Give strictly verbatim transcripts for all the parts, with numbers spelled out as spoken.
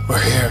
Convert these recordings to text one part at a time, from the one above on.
We're here.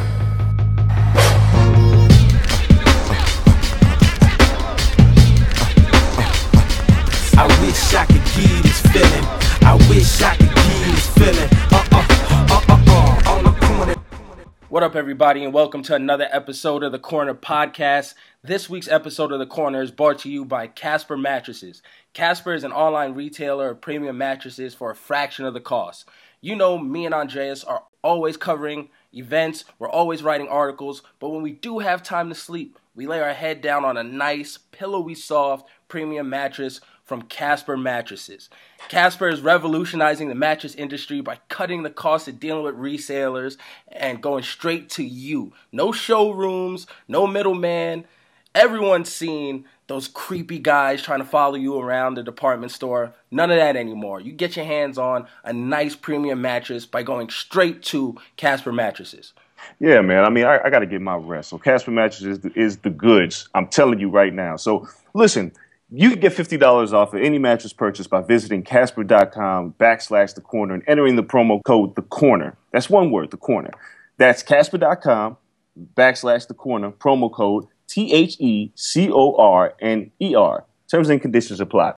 I wish I could give you this feeling. I wish I could give you this feeling. Uh uh uh uh uh on the corner. What up, everybody, and welcome to another episode of the Corner Podcast. This week's episode of the Corner is brought to you by Casper Mattresses. Casper is an online retailer of premium mattresses for a fraction of the cost. You know, me and Andreas are always covering events, we're always writing articles, but when we do have time to sleep, we lay our head down on a nice, pillowy soft, premium mattress from Casper Mattresses. Casper is revolutionizing the mattress industry by cutting the cost of dealing with resellers and going straight to you. No showrooms, no middleman. Everyone's seen those creepy guys trying to follow you around the department store. None of that anymore. You get your hands on a nice premium mattress by going straight to Casper Mattresses. Yeah, man. I mean, I, I got to get my rest. So Casper Mattresses is the, is the goods. I'm telling you right now. So listen, you can get fifty dollars off of any mattress purchase by visiting Casper.com backslash the corner and entering the promo code the corner. That's one word, the corner. That's Casper.com backslash the corner, promo code T H E C O R N E R. Terms and conditions apply.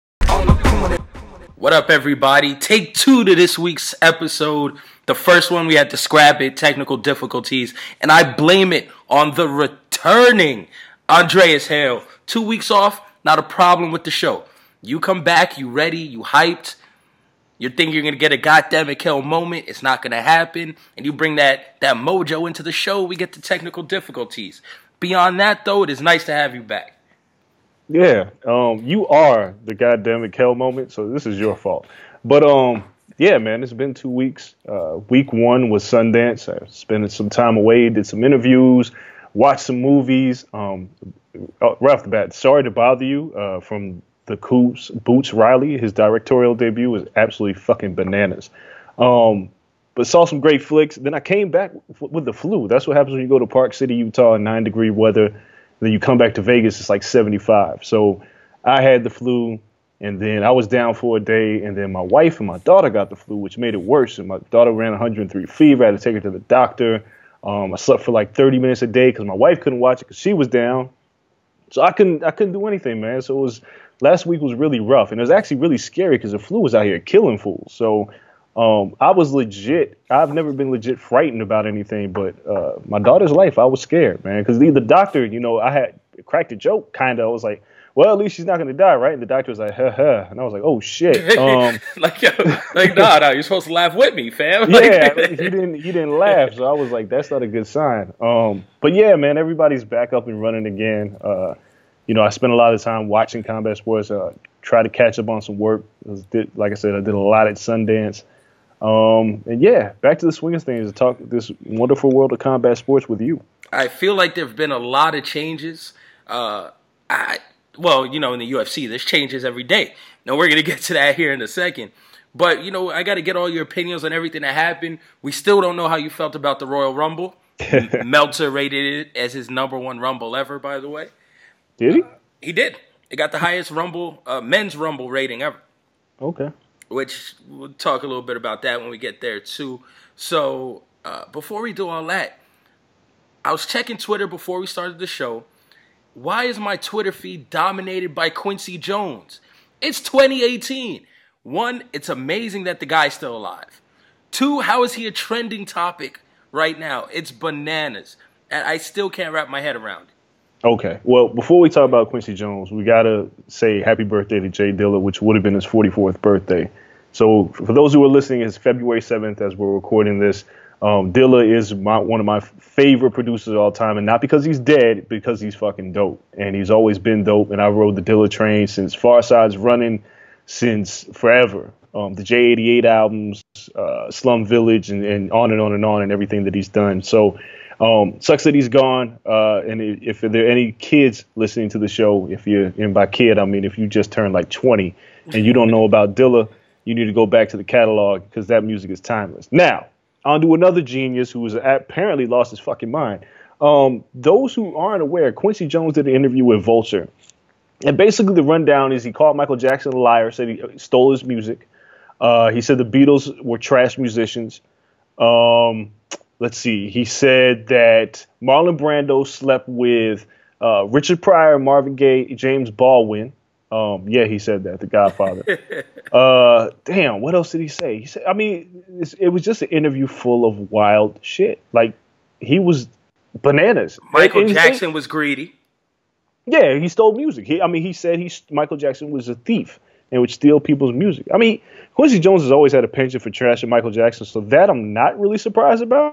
What up, everybody? Take two to this week's episode. The first one, we had to scrap it, technical difficulties, and I blame it on the returning Andreas Hale. Two weeks off, not a problem with the show. You come back, you ready, you hyped. You think you're going to get a goddamn Hale moment. It's not going to happen. And you bring that, that mojo into the show, we get the technical difficulties. Beyond that, though, it is nice to have you back. Yeah, um, you are the goddamn hell moment, so this is your fault. But um, yeah, man, it's been two weeks. Uh, week one was Sundance. I spent some time away, did some interviews, watched some movies. Um, right off the bat, sorry to bother you. Uh, from the Coops, Boots Riley, his directorial debut was absolutely fucking bananas. Um, But saw some great flicks. Then I came back w- with the flu. That's what happens when you go to Park City, Utah, in nine degree weather. Then you come back to Vegas, it's like seventy-five. So I had the flu, and then I was down for a day. And then my wife and my daughter got the flu, which made it worse. And my daughter ran one hundred three fever. I had to take her to the doctor. Um, I slept for like thirty minutes a day because my wife couldn't watch it because she was down. So I couldn't, I couldn't do anything, man. So it was last week was really rough, and it was actually really scary because the flu was out here killing fools. So. Um, I was legit. I've never been legit frightened about anything, but uh, my daughter's life, I was scared, man. Because the, the doctor, you know, I had cracked a joke, kind of. I was like, well, at least she's not going to die, right? And the doctor was like, ha ha. And I was like, oh, shit. Um, like, yo, like, nah, nah, you're supposed to laugh with me, fam. Yeah, he didn't he didn't laugh. So I was like, that's not a good sign. Um, but yeah, man, everybody's back up and running again. Uh, you know, I spent a lot of time watching combat sports, uh, try to catch up on some work. Was, did, like I said, I did a lot at Sundance. Um, and yeah, back to the swing of things to talk this wonderful world of combat sports with you. I feel like there have been a lot of changes. Uh, I, well, you know, in the U F C, there's changes every day. Now, we're going to get to that here in a second. But, you know, I got to get all your opinions on everything that happened. We still don't know how you felt about the Royal Rumble. Meltzer rated it as his number one Rumble ever, by the way. Did he? Uh, he did. It got the highest Rumble, uh, men's Rumble rating ever. Okay. Which we'll talk a little bit about that when we get there, too. So, uh, before we do all that, I was checking Twitter before we started the show. Why is my Twitter feed dominated by Quincy Jones? It's twenty eighteen. One, it's amazing that the guy's still alive. Two, how is he a trending topic right now? It's bananas. And I still can't wrap my head around it. Okay. Well, before we talk about Quincy Jones, we got to say happy birthday to Jay Dilla, which would have been his forty-fourth birthday. So for those who are listening, it's February seventh as we're recording this. Um, Dilla is my, one of my favorite producers of all time, and not because he's dead, because he's fucking dope. And he's always been dope, and I rode the Dilla train since Far Side's running, since forever. Um, the J eighty-eight albums, uh, Slum Village, and, and on and on and on, and everything that he's done. So um, sucks that he's gone. Uh, and if there are any kids listening to the show, if you're, and by kid, I mean if you just turned like twenty and you don't know about Dilla, you need to go back to the catalog because that music is timeless. Now, on to another genius who has apparently lost his fucking mind. Um, those who aren't aware, Quincy Jones did an interview with Vulture. And basically the rundown is he called Michael Jackson a liar, said he stole his music. Uh, he said the Beatles were trash musicians. Um, let's see. He said that Marlon Brando slept with uh, Richard Pryor, Marvin Gaye, James Baldwin. Um, yeah, he said that, The Godfather. uh, damn, what else did he say? He said, I mean, it was just an interview full of wild shit. Like, he was bananas. Michael and, and Jackson was greedy. Yeah, he stole music. He, I mean, he said he Michael Jackson was a thief and would steal people's music. I mean, Quincy Jones has always had a penchant for trashing Michael Jackson, so that I'm not really surprised about.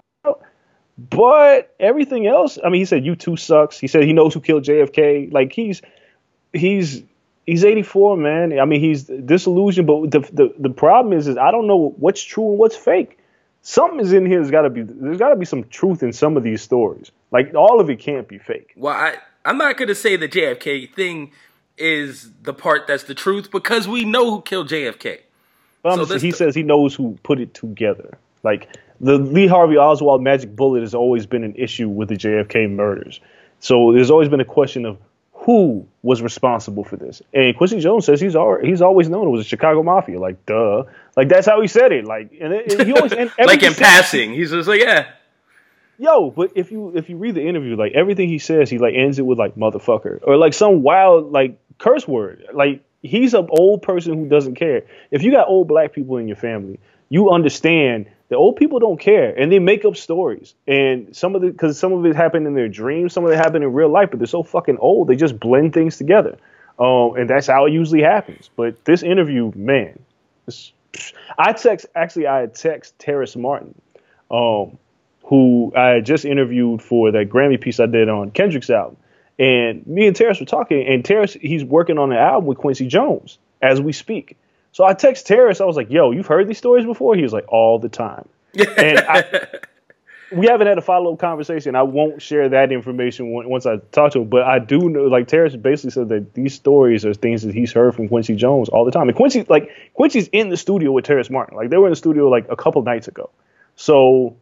But everything else, I mean, he said U two sucks. He said he knows who killed J F K. Like, he's he's he's eighty-four, man. I mean, he's disillusioned. But the the, the problem is, is I don't know what's true and what's fake. Something is in here. There's got to be there's got to be some truth in some of these stories. Like, all of it can't be fake. Well, I I'm not gonna say the J F K thing is the part that's the truth because we know who killed J F K. So he th- says he knows who put it together. Like, the Lee Harvey Oswald magic bullet has always been an issue with the J F K murders. So there's always been a question of who was responsible for this. And Quincy Jones says he's already, he's always known it was the Chicago Mafia. Like, duh. Like, that's how he said it. Like, and, it, and he always and like in passing, he's just like, yeah. Yo, but if you if you read the interview, like, everything he says, he like ends it with like motherfucker or like some wild like curse word. Like, he's an old person who doesn't care. If you got old black people in your family, you understand that old people don't care and they make up stories. And some of the, because some of it happened in their dreams, some of it happened in real life, but they're so fucking old, they just blend things together. Um, and that's how it usually happens. But this interview, man, this, I text, actually, I had text Terrace Martin, um, who I had just interviewed for that Grammy piece I did on Kendrick's album. And me and Terrace were talking, and Terrace, he's working on an album with Quincy Jones as we speak. So I text Terrace, I was like, yo, you've heard these stories before? He was like, all the time. And I, we haven't had a follow-up conversation. I won't share that information once I talk to him. But I do know, like, Terrace basically said that these stories are things that he's heard from Quincy Jones all the time. And Quincy, like, Quincy's in the studio with Terrace Martin. Like, they were in the studio, like, a couple nights ago. So,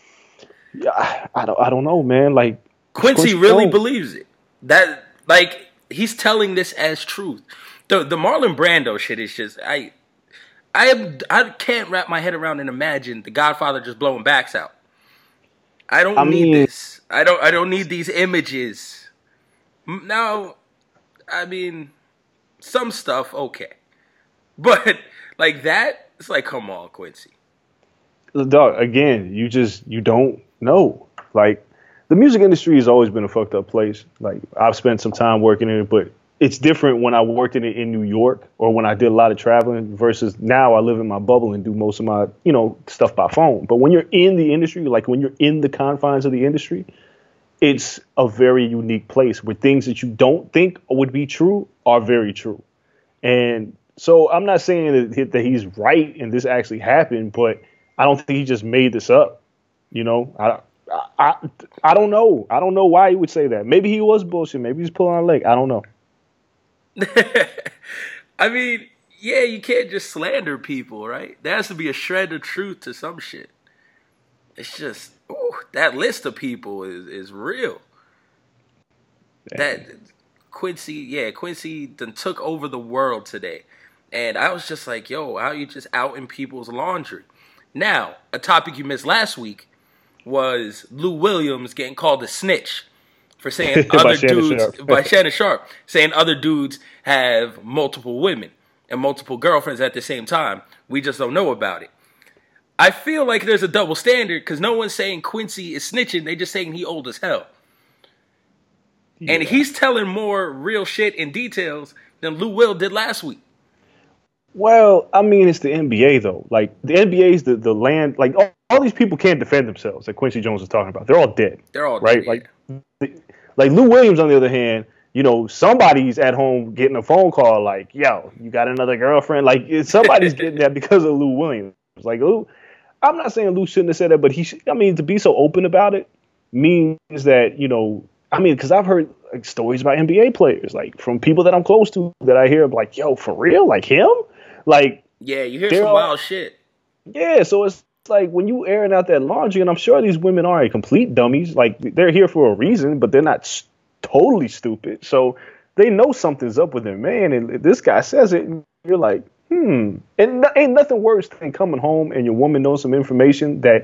yeah, I don't, I don't know, man. Like, Quincy, Quincy really Jones. believes it. That, like, he's telling this as truth. The the Marlon Brando shit is just I I am I can't wrap my head around and imagine the Godfather just blowing backs out. I don't I need mean, this. I don't I don't need these images. Now, I mean, some stuff okay, but like that, it's like, come on, Quincy. Dog, again, you just you don't know. Like, the music industry has always been a fucked up place. Like, I've spent some time working in it, but it's different when I worked in it in New York or when I did a lot of traveling versus now I live in my bubble and do most of my, you know, stuff by phone. But when you're in the industry, like when you're in the confines of the industry, it's a very unique place where things that you don't think would be true are very true. And so I'm not saying that, that he's right and this actually happened, but I don't think he just made this up. You know, I, I, I don't know. I don't know why he would say that. Maybe he was bullshit. Maybe he's pulling on a leg. I don't know. I mean, yeah, you can't just slander people, right? There has to be a shred of truth to some shit. It's just, ooh, that list of people is, is real. Damn. That Quincy, yeah, Quincy done took over the world today. And I was just like, yo, how you just out in people's laundry? Now, a topic you missed last week was Lou Williams getting called a snitch for saying other dudes, by Shannon Sharpe, saying other dudes have multiple women and multiple girlfriends at the same time. We just don't know about it. I feel like there's a double standard because no one's saying Quincy is snitching. They're just saying he old as hell. Yeah. And he's telling more real shit and details than Lou Will did last week. Well, I mean, it's the N B A, though. Like, the N B A is the, the land. Like, all, all these people can't defend themselves that Quincy Jones is talking about. They're all dead. They're all right? dead. Like, the, like Lou Williams, on the other hand, you know, somebody's at home getting a phone call like, yo, you got another girlfriend? Like, somebody's getting that because of Lou Williams. Like, Lou, I'm not saying Lou shouldn't have said that, but he should, I mean, to be so open about it means that, you know, I mean, because I've heard like, stories about N B A players, like, from people that I'm close to that I hear, like, yo, for real? Like, him? Like, yeah, you hear some all, wild shit. Yeah, so it's like when you airing out that laundry, and I'm sure these women aren't complete dummies. Like, they're here for a reason, but they're not st- totally stupid. So they know something's up with their man, and this guy says it, and you're like, hmm. And no, ain't nothing worse than coming home and your woman knows some information that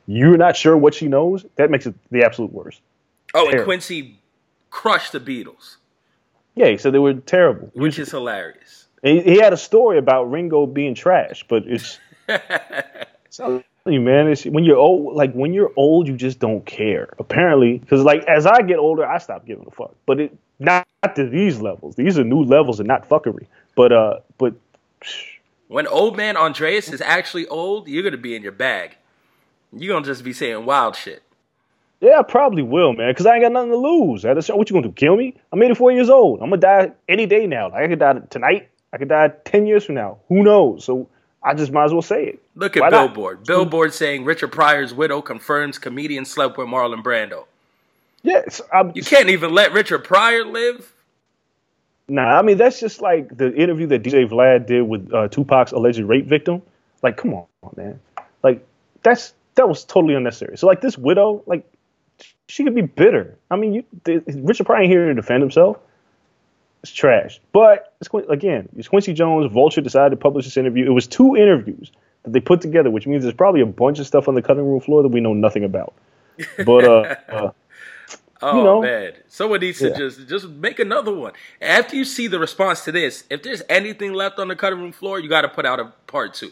you're not sure what she knows, that makes it the absolute worst. Oh, Terrible. And Quincy crushed the Beatles. Yeah, he said they were terrible. Which is hilarious. He, he had a story about Ringo being trash, but it's... it's you, man, it's, when you're old, like when you're old, you just don't care. Apparently, because like as I get older, I stop giving a fuck. But it not to these levels. These are new levels and not fuckery. But uh, but when old man Andreas is actually old, you're gonna be in your bag. You're gonna just be saying wild shit. Yeah, I probably will, man, because I ain't got nothing to lose. What you gonna do? Kill me? I'm eighty-four years old. I'm gonna die any day now. Like, I could die tonight. I could die ten years from now. Who knows? So. I just might as well say it. Look at Why Billboard. Not? Billboard saying Richard Pryor's widow confirms comedian slept with Marlon Brando. Yes. I'm, you can't even let Richard Pryor live? Nah, I mean, that's just like the interview that D J Vlad did with uh, Tupac's alleged rape victim. Like, come on, man. Like, that's that was totally unnecessary. So, like, this widow, like, she could be bitter. I mean, you, the, Richard Pryor ain't here to defend himself. It's trash. But, it's, again, it's Quincy Jones. Vulture decided to publish this interview. It was two interviews that they put together, which means there's probably a bunch of stuff on the cutting room floor that we know nothing about. But, uh, uh oh, you know, man. Someone needs to yeah. just, just make another one. After you see the response to this, if there's anything left on the cutting room floor, you got to put out a part two.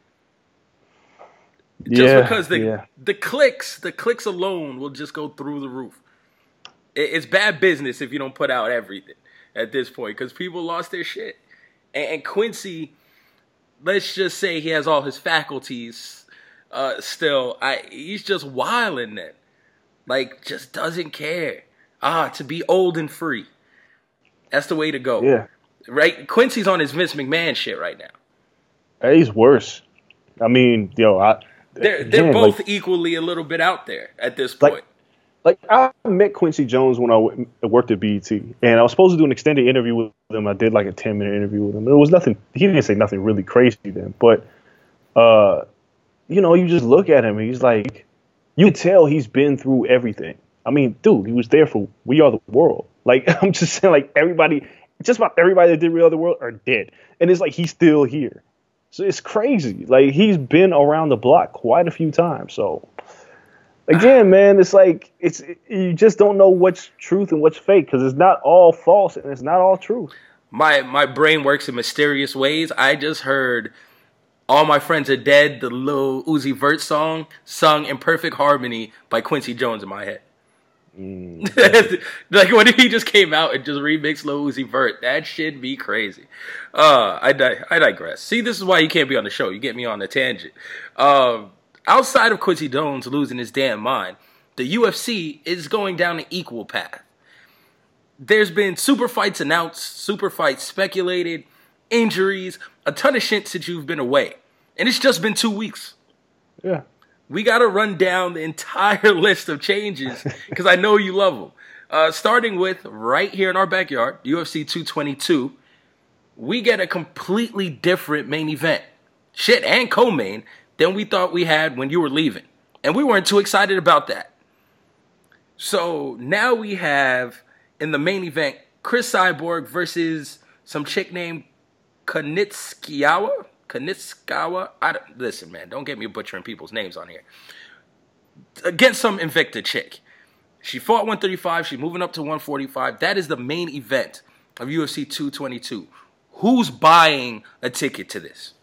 Just yeah, because the, yeah. the clicks, the clicks alone will just go through the roof. It, it's bad business if you don't put out everything at this point, because people lost their shit. And, and Quincy, let's just say he has all his faculties uh, still. I He's just wilding then. Like, just doesn't care. Ah, to be old and free. That's the way to go. Yeah. Right? Quincy's on his Vince McMahon shit right now. Hey, he's worse. I mean, yo, I... They're, they're again, both like, equally a little bit out there at this point. Like, Like, I met Quincy Jones when I w- worked at B E T, and I was supposed to do an extended interview with him. I did like a ten-minute interview with him. It was nothing, he didn't say nothing really crazy then, but, uh, you know, you just look at him, and he's like, you can tell he's been through everything. I mean, dude, he was there for We Are the World. Like, I'm just saying, like, everybody, just about everybody that did We Are the World are dead. And it's like, he's still here. So it's crazy. Like, he's been around the block quite a few times, so... Again, man, it's like it's you just don't know what's truth and what's fake because it's not all false and it's not all truth. My my brain works in mysterious ways. I just heard All My Friends Are Dead, the Lil Uzi Vert song, sung in perfect harmony by Quincy Jones in my head. Mm. Like when he just came out and just remixed Lil Uzi Vert, that shit be crazy. Uh, I, di- I digress. See, this is why you can't be on the show. You get me on a tangent. Um, Outside of Quincy Jones losing his damn mind, the U F C is going down an equal path. There's been super fights announced, super fights speculated, injuries, a ton of shit since you've been away. And it's just been two weeks. Yeah. We got to run down the entire list of changes because I know you love them. Uh, starting with right here in our backyard, U F C two twenty-two, we get a completely different main event. Shit, and co-main than we thought we had when you were leaving. And we weren't too excited about that. So now we have, in the main event, Chris Cyborg versus some chick named Kanitskiawa? Kanitskawa? I don't, listen, man, don't get me butchering people's names on here. Against some Invicta chick. She fought one thirty-five. She's moving up to one forty-five. That is the main event of U F C two twenty-two. Who's buying a ticket to this?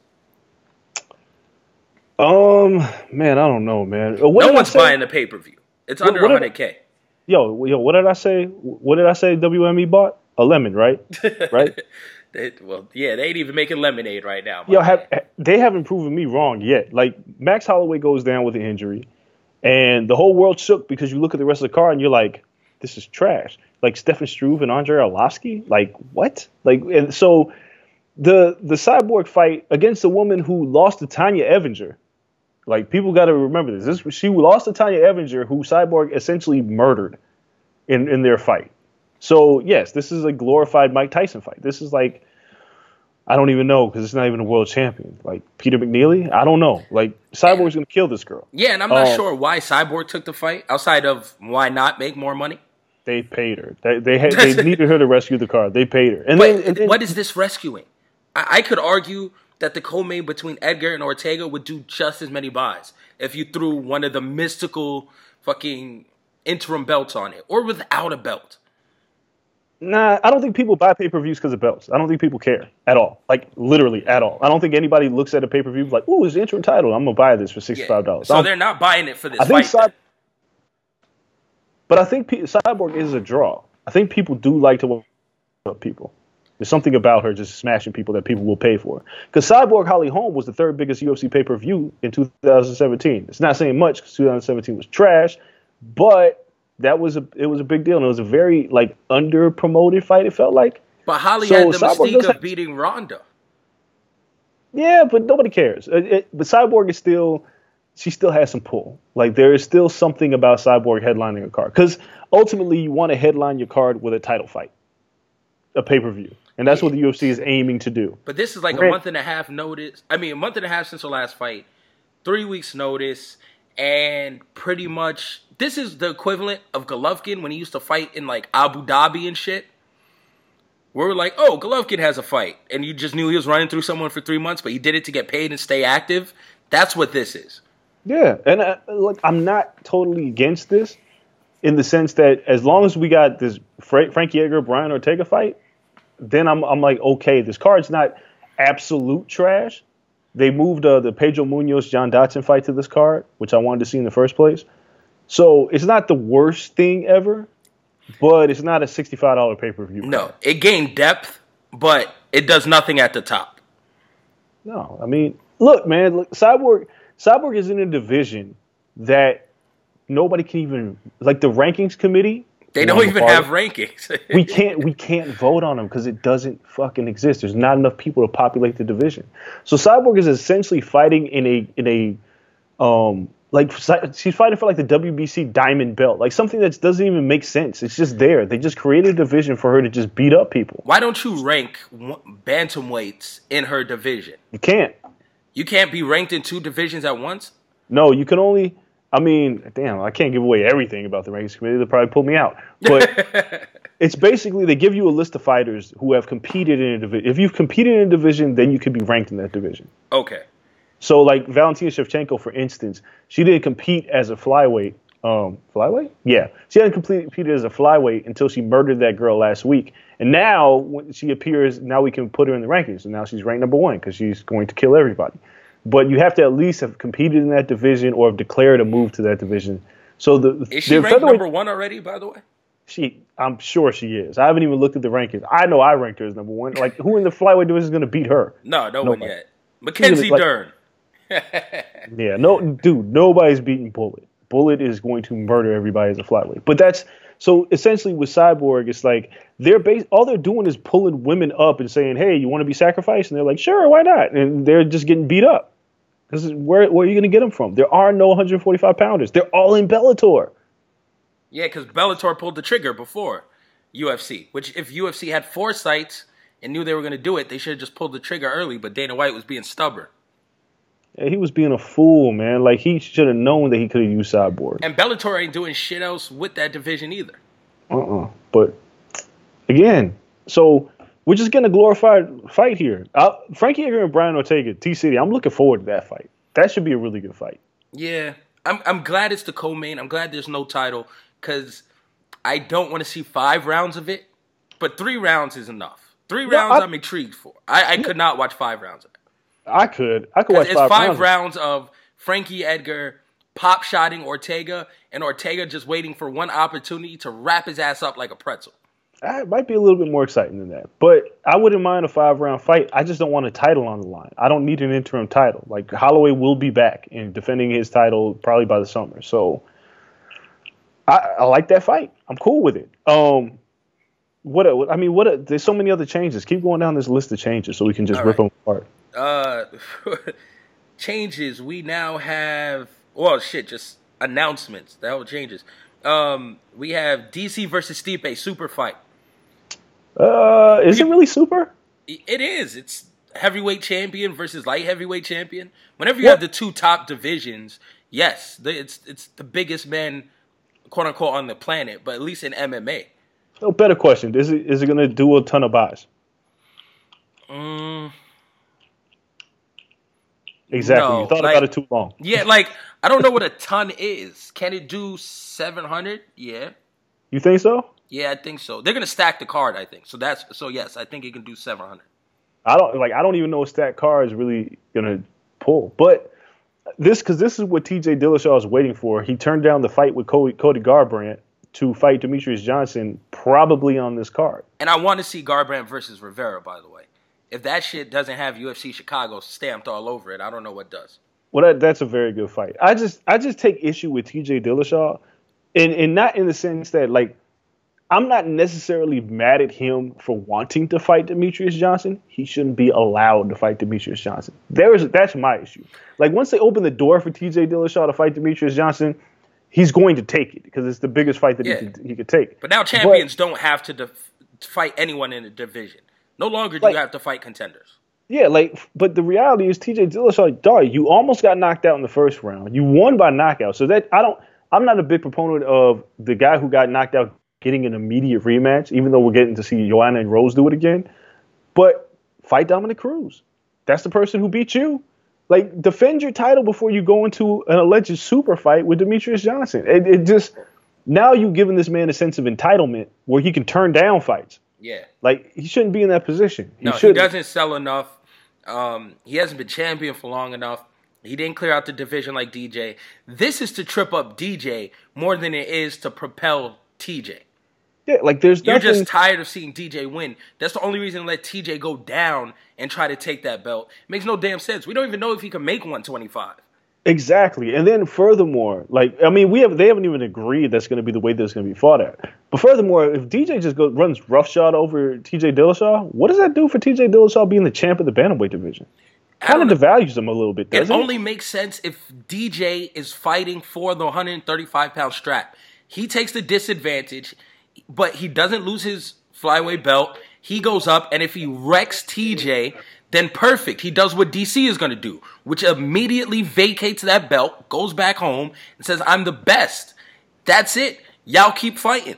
Um, man, I don't know, man. What no one's buying the pay-per-view. It's under what, what one hundred K. Yo, yo, what did I say? What did I say W M E bought? A lemon, right? Right? they, well, yeah, they ain't even making lemonade right now. Yo, have, they haven't proven me wrong yet. Like, Max Holloway goes down with an injury, and the whole world shook because you look at the rest of the card and you're like, this is trash. Like, Stefan Struve and Andrei Arlovski? Like, what? Like, and so the the Cyborg fight against a woman who lost to Tanya Evinger. Like, people got to remember this. this. She lost to Tanya Evinger, who Cyborg essentially murdered in, in their fight. So, yes, this is a glorified Mike Tyson fight. This is like, I don't even know because it's not even a world champion. Like, Peter McNeely? I don't know. Like, Cyborg's going to kill this girl. Yeah, and I'm not um, sure why Cyborg took the fight, outside of why not make more money. They paid her. They they, had, they needed her to rescue the card. They paid her. And but then, and then, what is this rescuing? I, I could argue that the co-main between Edgar and Ortega would do just as many buys. if you threw one of the mystical fucking interim belts on it, or without a belt. Nah, I don't think people buy pay-per-views because of belts. I don't think people care at all. Like, literally at all. I don't think anybody looks at a pay-per-view like, ooh, it's the interim title. I'm going to buy this for sixty-five dollars. Yeah. So they're not buying it for this I fight. think Cy- but I think P- Cyborg is a draw. I think people do like to watch people. There's something about her just smashing people that people will pay for. Because Cyborg Holly Holm was the third biggest U F C pay-per-view in two thousand seventeen. It's not saying much because two thousand seventeen was trash, but that was a it was a big deal, and it was a very like under promoted fight. It felt like. But Holly so had the Cyborg mystique of have, beating Ronda. Yeah, but nobody cares. It, it, but Cyborg is still she still has some pull. Like there is still something about Cyborg headlining a card because ultimately you want to headline your card with a title fight, a pay per view, and that's yeah. what the U F C is aiming to do. But this is like right. a month and a half notice. I mean, a month and a half since her last fight, three weeks notice, and pretty much. This is the equivalent of Golovkin when he used to fight in, like, Abu Dhabi and shit. Where we're like, oh, Golovkin has a fight. And you just knew he was running through someone for three months, but he did it to get paid and stay active. That's what this is. Yeah, and uh, look, I'm not totally against this in the sense that as long as we got this Fra- Frankie Edgar, Brian Ortega fight, then I'm, I'm like, okay, this card's not absolute trash. They moved uh, the Pedro Munoz, John Dodson fight to this card, which I wanted to see in the first place. So it's not the worst thing ever, but it's not a sixty-five dollars pay-per-view. No, it gained depth, but it does nothing at the top. No, I mean, look, man, look, Cyborg, Cyborg is in a division that nobody can even, like the rankings committee. They don't even have rankings. we can't, we can't vote on them because it doesn't fucking exist. There's not enough people to populate the division. So Cyborg is essentially fighting in a, in a, um, Like, she's fighting for, like, the W B C Diamond Belt. Like, something that doesn't even make sense. It's just there. They just created a division for her to just beat up people. Why don't you rank bantamweights in her division? You can't. You can't be ranked in two divisions at once? No, you can only... I mean, damn, I can't give away everything about the rankings committee. They'll probably pull me out. But it's basically they give you a list of fighters who have competed in a division. If you've competed in a division, then you can be ranked in that division. Okay. So, like, Valentina Shevchenko, for instance, she didn't compete as a flyweight. Um, flyweight? Yeah. She hadn't competed as a flyweight until she murdered that girl last week. And now, when she appears, now we can put her in the rankings. And now she's ranked number one because she's going to kill everybody. But you have to at least have competed in that division or have declared a move to that division. So the Is she ranked number one already, by the way? She, I'm sure she is. I haven't even looked at the rankings. I know I ranked her as number one. Like, who in the flyweight division is going to beat her? No, no Nobody. one yet. Mackenzie like, Dern. yeah, no, dude, nobody's beating Bullet. Bullet is going to murder everybody as a flyweight. But that's so essentially with Cyborg, it's like they're base, all they're doing is pulling women up and saying, "Hey, you want to be sacrificed?" And they're like, "Sure, why not?" And they're just getting beat up. This is where where are you going to get them from? There are no one forty-five pounders. They're all in Bellator. Yeah, because Bellator pulled the trigger before U F C. Which if U F C had foresight and knew they were going to do it, they should have just pulled the trigger early. But Dana White was being stubborn. Yeah, he was being a fool, man. Like, he should have known that he could have used Cyborg. And Bellator ain't doing shit else with that division either. Uh-uh. But, again, so we're just getting a glorified fight here. Uh, Frankie Edgar and Brian Ortega, T-City, I'm looking forward to that fight. That should be a really good fight. Yeah. I'm I'm glad it's the co-main. I'm glad there's no title because I don't want to see five rounds of it. But three rounds is enough. Three yeah, rounds I, I'm intrigued for. I, I yeah. could not watch five rounds of it. I could. I could watch it's five, five rounds. rounds of Frankie Edgar pop-shotting Ortega and Ortega just waiting for one opportunity to wrap his ass up like a pretzel. It might be a little bit more exciting than that. But I wouldn't mind a five-round fight. I just don't want a title on the line. I don't need an interim title. Like, Holloway will be back and defending his title probably by the summer. So I, I like that fight. I'm cool with it. Um, what a, I mean, what a, there's so many other changes. Keep going down this list of changes so we can just All rip right. them apart. Uh, changes. We now have, well, shit, just announcements. The hell changes. Um, we have D C versus Stipe super fight. Uh, is we, it really super? It is. It's heavyweight champion versus light heavyweight champion. Whenever you what? have the two top divisions, yes, the, it's it's the biggest men, quote unquote, on the planet. But at least in M M A. So, better question: Is it is it going to do a ton of buys? Um. Exactly. No, you thought like, about it too long. Yeah, like I don't know what a ton is. Can it do seven hundred? Yeah. You think so? Yeah, I think so. They're gonna stack the card, I think. So that's so yes, I think it can do seven hundred. I don't like. I don't even know if stack car is really gonna pull. But this, because this is what T J Dillashaw is waiting for. He turned down the fight with Cody, Cody Garbrandt to fight Demetrius Johnson, probably on this card. And I want to see Garbrandt versus Rivera. By the way, if that shit doesn't have U F C Chicago stamped all over it, I don't know what does. Well, that, that's a very good fight. I just, I just take issue with T J Dillashaw, and and not in the sense that like. I'm not necessarily mad at him for wanting to fight Demetrius Johnson. He shouldn't be allowed to fight Demetrius Johnson. There is that's my issue. Like once they open the door for T J Dillashaw to fight Demetrius Johnson, he's going to take it because it's the biggest fight that yeah. he could he could take. But now champions but, don't have to def- fight anyone in the division. No longer do like, you have to fight contenders. Yeah, like but the reality is T J Dillashaw, dog, you almost got knocked out in the first round. You won by knockout. So that I don't I'm not a big proponent of the guy who got knocked out getting an immediate rematch, even though we're getting to see Joanna and Rose do it again. But fight Dominic Cruz. That's the person who beat you. Like, defend your title before you go into an alleged super fight with Demetrius Johnson. It, it just, now you've given this man a sense of entitlement where he can turn down fights. Yeah. Like, he shouldn't be in that position. He no, shouldn't. He doesn't sell enough. Um, he hasn't been champion for long enough. He didn't clear out the division like D J. This is to trip up D J more than it is to propel T J. Yeah, like there's You're nothing... just tired of seeing D J win. That's the only reason to let T J go down and try to take that belt. It makes no damn sense. We don't even know if he can make one twenty-five. Exactly. And then furthermore, like, I mean, we have they haven't even agreed that's going to be the way that's going to be fought at. But furthermore, if D J just goes runs roughshod over T J Dillashaw, what does that do for T J Dillashaw being the champ of the bantamweight division? Kind of devalues him a little bit, doesn't it? It only makes sense if D J is fighting for the one thirty-five pound strap. He takes the disadvantage, but he doesn't lose his flyweight belt. He goes up, and if he wrecks T J, then perfect. He does what D C is going to do, which immediately vacates that belt, goes back home, and says, I'm the best. That's it. Y'all keep fighting.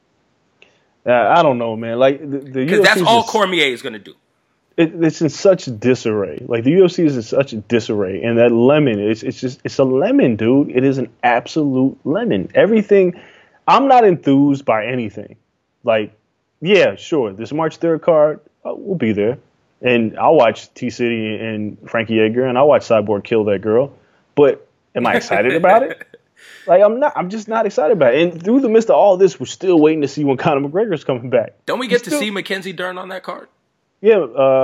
Uh, I don't know, man. Like the, the Because that's all just, Cormier is going to do. It, it's in such disarray. Like the U F C is in such disarray, and that lemon, it's it's just it's a lemon, dude. It is an absolute lemon. Everything. I'm not enthused by anything. Like, yeah, sure, this March third card, uh, we'll be there. And I'll watch T-City and Frankie Edgar, and I'll watch Cyborg kill that girl. But am I excited about it? Like, I'm not. I'm just not excited about it. And through the midst of all this, we're still waiting to see when Conor McGregor's coming back. Don't we get we're to still, see Mackenzie Dern on that card? Yeah,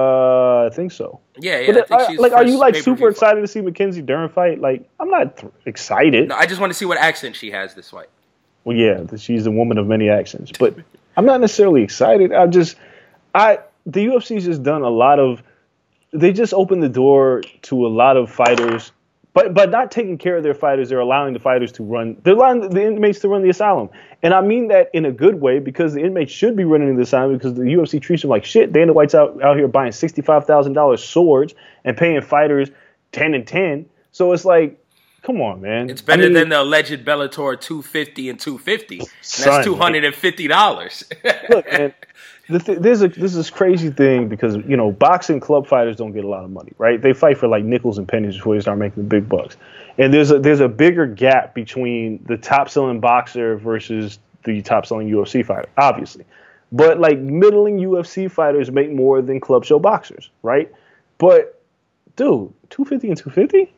uh, I think so. Yeah, yeah. But, I think uh, she's like, are you like super fight. excited to see Mackenzie Dern fight? Like, I'm not th- excited. No, I just want to see what accent she has this fight. Well, yeah, she's a woman of many accents, but I'm not necessarily excited. I just, I the U F C's just done a lot of. They just opened the door to a lot of fighters, but but not taking care of their fighters. They're allowing the fighters to run. They're allowing the inmates to run the asylum, and I mean that in a good way because the inmates should be running the asylum because the U F C treats them like shit. Dana White's out out here buying sixty-five thousand dollars swords and paying fighters ten and ten. So it's like. Come on, man. It's better I mean, than the alleged Bellator two fifty and two fifty. And that's two hundred fifty dollars. Look, man, the th- there's a this is crazy thing because, you know, boxing club fighters don't get a lot of money, right? They fight for like nickels and pennies before they start making the big bucks. And there's a there's a bigger gap between the top selling boxer versus the top selling U F C fighter, obviously. But like middling U F C fighters make more than club show boxers, right? But dude, two fifty and two fifty?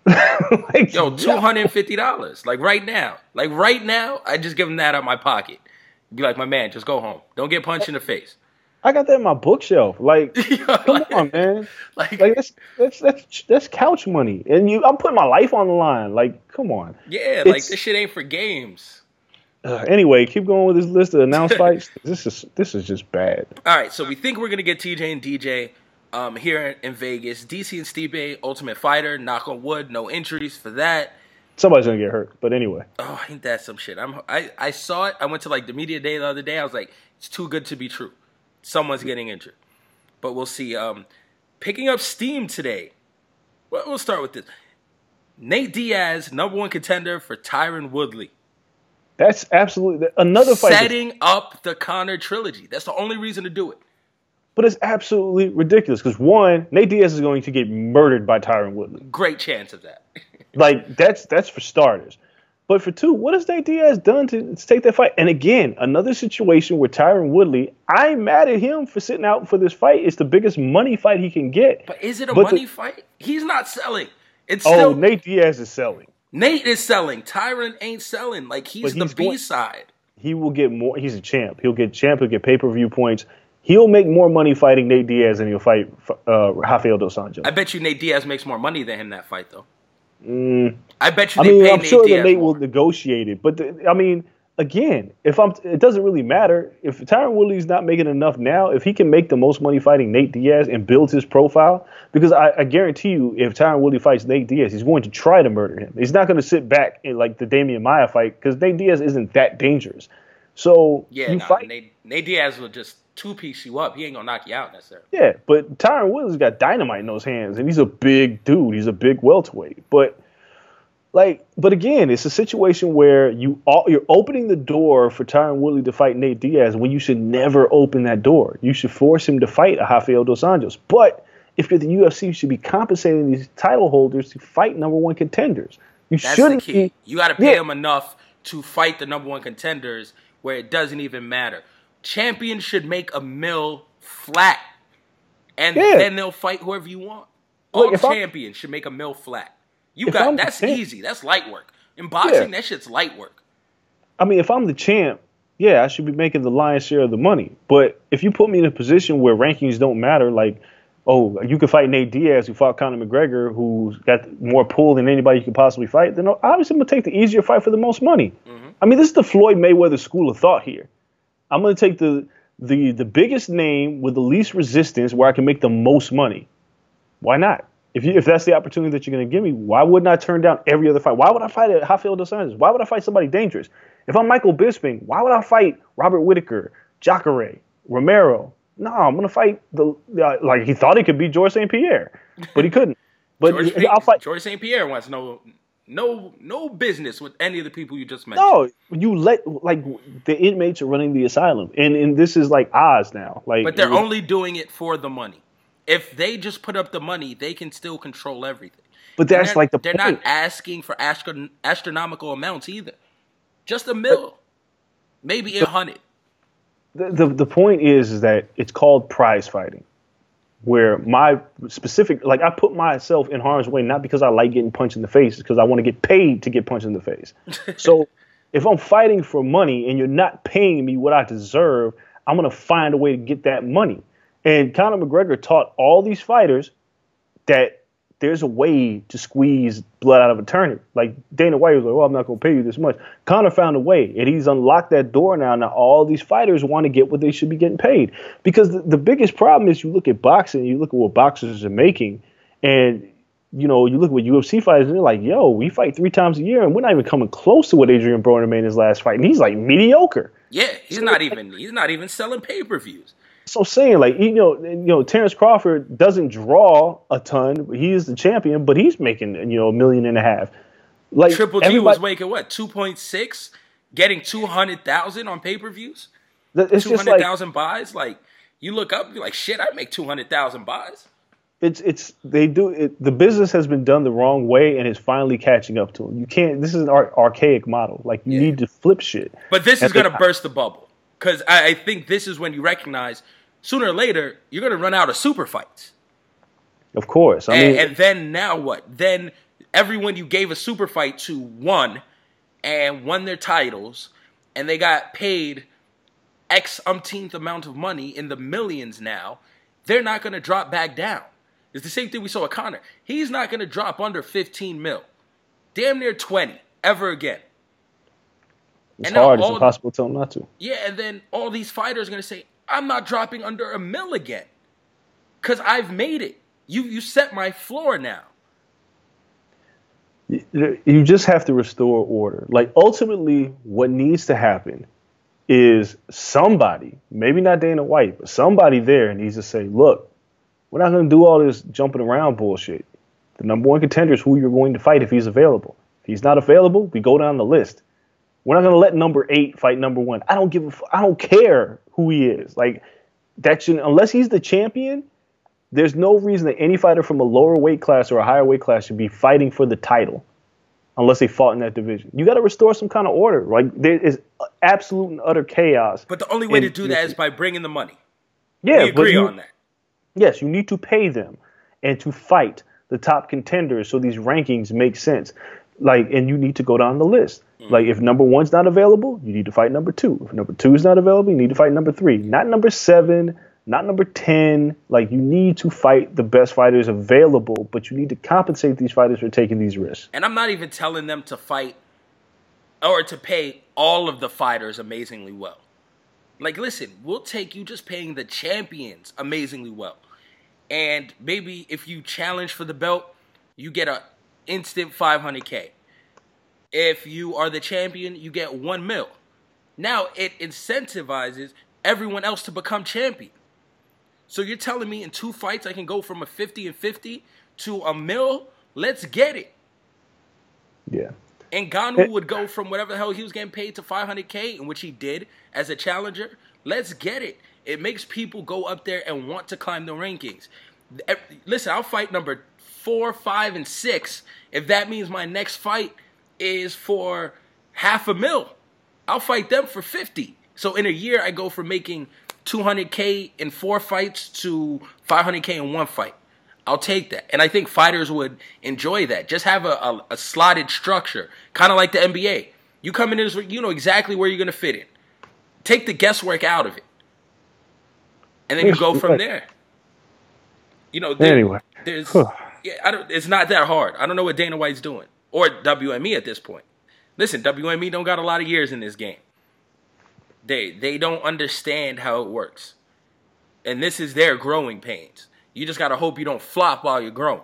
like, Yo, two hundred fifty dollars. Like right now. Like right now, I just give him that out of my pocket. Be like, my man, just go home. Don't get punched in the face. I got that in my bookshelf. Like, come like, on, man. Like, like that's, that's that's that's couch money. And you I'm putting my life on the line. Like, come on. Yeah, it's, like this shit ain't for games. Uh, anyway, keep going with this list of announced fights. This is this is just bad. All right, so we think we're gonna get T J and D J. Um, here in Vegas, D C and Stipe, Ultimate Fighter, knock on wood, no injuries for that. Somebody's gonna get hurt, but anyway. Oh, ain't that some shit? I'm, I I saw it. I went to like the media day the other day. I was like, it's too good to be true. Someone's getting injured, but we'll see. Um, picking up steam today. Well, we'll start with this. Nate Diaz, number one contender for Tyron Woodley. That's absolutely another fight. Setting up the Conor trilogy. That's the only reason to do it. But it's absolutely ridiculous because, one, Nate Diaz is going to get murdered by Tyron Woodley. Great chance of that. Like, that's that's for starters. But for two, what has Nate Diaz done to, to take that fight? And again, another situation where Tyron Woodley, I'm mad at him for sitting out for this fight. It's the biggest money fight he can get. But is it a but money the, fight? He's not selling. It's oh, still, Nate Diaz is selling. Nate is selling. Tyron ain't selling. Like, he's, he's the B side. He will get more. He's a champ. He'll get champ. He'll get pay-per-view points. He'll make more money fighting Nate Diaz than he'll fight uh, Rafael Dos Anjos. I bet you Nate Diaz makes more money than him that fight, though. Mm. I bet you I they mean, pay I'm Nate sure Diaz that Nate more. will negotiate it. But, the, I mean, again, if I'm, it doesn't really matter. If Tyron Woodley's not making enough now, if he can make the most money fighting Nate Diaz and build his profile, because I, I guarantee you, if Tyron Woodley fights Nate Diaz, he's going to try to murder him. He's not going to sit back in like the Damian Maia fight because Nate Diaz isn't that dangerous. So yeah, you nah, fight. Nate, Nate Diaz will just two-piece you up. He ain't going to knock you out necessarily. Yeah, but Tyron Woodley's got dynamite in those hands, and he's a big dude. He's a big welterweight. But like, but again, it's a situation where you all, you're opening the door for Tyron Woodley to fight Nate Diaz when you should never open that door. You should force him to fight a Rafael Dos Anjos. But if you're the U F C, you should be compensating these title holders to fight number one contenders. You That's shouldn't the key. be, You got to pay yeah. them enough to fight the number one contenders where it doesn't even matter. Champions should make a mill flat, and Yeah. then they'll fight whoever you want. All Look, if I'm- champions should make a mill flat. You If got I'm that's the champ- easy. That's light work. In boxing, Yeah. that shit's light work. I mean, if I'm the champ, yeah, I should be making the lion's share of the money. But if you put me in a position where rankings don't matter, like, oh, you could fight Nate Diaz, who fought Conor McGregor, who's got more pull than anybody you could possibly fight, then obviously I'm going to take the easier fight for the most money. Mm-hmm. I mean, this is the Floyd Mayweather school of thought here. I'm going to take the, the, the biggest name with the least resistance where I can make the most money. Why not? If you, if that's the opportunity that you're going to give me, why wouldn't I turn down every other fight? Why would I fight a Rafael Dos Anjos? Why would I fight somebody dangerous? If I'm Michael Bisping, why would I fight Robert Whittaker, Jacare, Romero? No, I'm going to fight the uh, like he thought he could beat George Saint Pierre, but he couldn't. But George, I'll fight. George Saint Pierre wants no no no business with any of the people you just mentioned. No, you let like the inmates are running the asylum, and and this is like Oz now. Like, But they're it was, only doing it for the money. If they just put up the money, they can still control everything. But that's they're, like the they're point. not asking for astro- astronomical amounts either. Just a mill, maybe a hundred. The, the the point is, is that it's called prize fighting, where my specific, like I put myself in harm's way, not because I like getting punched in the face, it's because I want to get paid to get punched in the face. So if I'm fighting for money and you're not paying me what I deserve, I'm going to find a way to get that money. And Conor McGregor taught all these fighters that there's a way to squeeze blood out of a turnip. Like Dana White was like, well, I'm not going to pay you this much. Conor found a way, and he's unlocked that door now. Now all these fighters want to get what they should be getting paid. Because the, the biggest problem is you look at boxing, you look at what boxers are making, and you know, you look at what U F C fighters, and they're like, yo, we fight three times a year, and we're not even coming close to what Adrian Broner made in his last fight. And he's like mediocre. Yeah, he's not even he's not even selling pay-per-views. So I'm saying, like, you know, you know, Terrence Crawford doesn't draw a ton. He is the champion, but he's making, you know, a million and a half. Like Triple G was making what, two point six, getting two hundred thousand on pay-per-views, it's two just hundred thousand like, buys. Like you look up, you're like, shit, I make two hundred thousand buys. It's it's they do it. The business has been done the wrong way, and it's finally catching up to them. You can't. This is an ar- archaic model. Like you Yeah. need to flip shit. But this And is going to they- burst the bubble because I, I think this is when you recognize sooner or later you're going to run out of super fights. Of course, I and, mean, and then now what? Then everyone you gave a super fight to won and won their titles, and they got paid X umpteenth amount of money in the millions now. They're not going to drop back down. It's the same thing we saw with Conor. He's not going to drop under fifteen mil. Damn near twenty ever again. it's and now hard. It's all- impossible to tell them not to. Yeah, and then all these fighters are going to say, I'm not dropping under a mil again. Because I've made it. You you set my floor now. You you just have to restore order. Like ultimately, what needs to happen is somebody, maybe not Dana White, but somebody there needs to say, look, we're not going to do all this jumping around bullshit. The number one contender is who you're going to fight if he's available. If he's not available, we go down the list. We're not going to let number eight fight number one. I don't give a f- I don't care who he is. Like, that should, unless he's the champion, there's no reason that any fighter from a lower weight class or a higher weight class should be fighting for the title unless they fought in that division. You got to restore some kind of order. Like, there is absolute and utter chaos. But the only way to do that is by bringing the money. Yeah, we agree you, on that. Yes, you need to pay them and to fight the top contenders so these rankings make sense. Like, and you need to go down the list. Mm. Like, if number one's not available, you need to fight number two. If number two is not available, you need to fight number three. Not number seven, not number ten. Like, you need to fight the best fighters available, but you need to compensate these fighters for taking these risks. And I'm not even telling them to fight or to pay all of the fighters amazingly well. Like, listen, we'll take you just paying the champions amazingly well. And maybe if you challenge for the belt, you get a instant five hundred K. If you are the champion, you get one mil. Now it incentivizes everyone else to become champion. So you're telling me in two fights I can go from a fifty and fifty to a mil? Let's get it. Yeah. And Ngannou would go from whatever the hell he was getting paid to five hundred K, in which he did as a challenger. Let's get it. It makes people go up there and want to climb the rankings. Listen, I'll fight number four, five, and six if that means my next fight is for half a mil. I'll fight them for fifty. So in a year, I go from making two hundred K in four fights to five hundred K in one fight. I'll take that. And I think fighters would enjoy that. Just have a, a, a slotted structure, kind of like the N B A. You come in this, you know exactly where you're going to fit in. Take the guesswork out of it. And then you go from there. You know, there, anyway. there's yeah, I don't, it's not that hard. I don't know what Dana White's doing. Or W M E at this point. Listen, W M E don't got a lot of years in this game. They they don't understand how it works. And this is their growing pains. You just got to hope you don't flop while you're growing.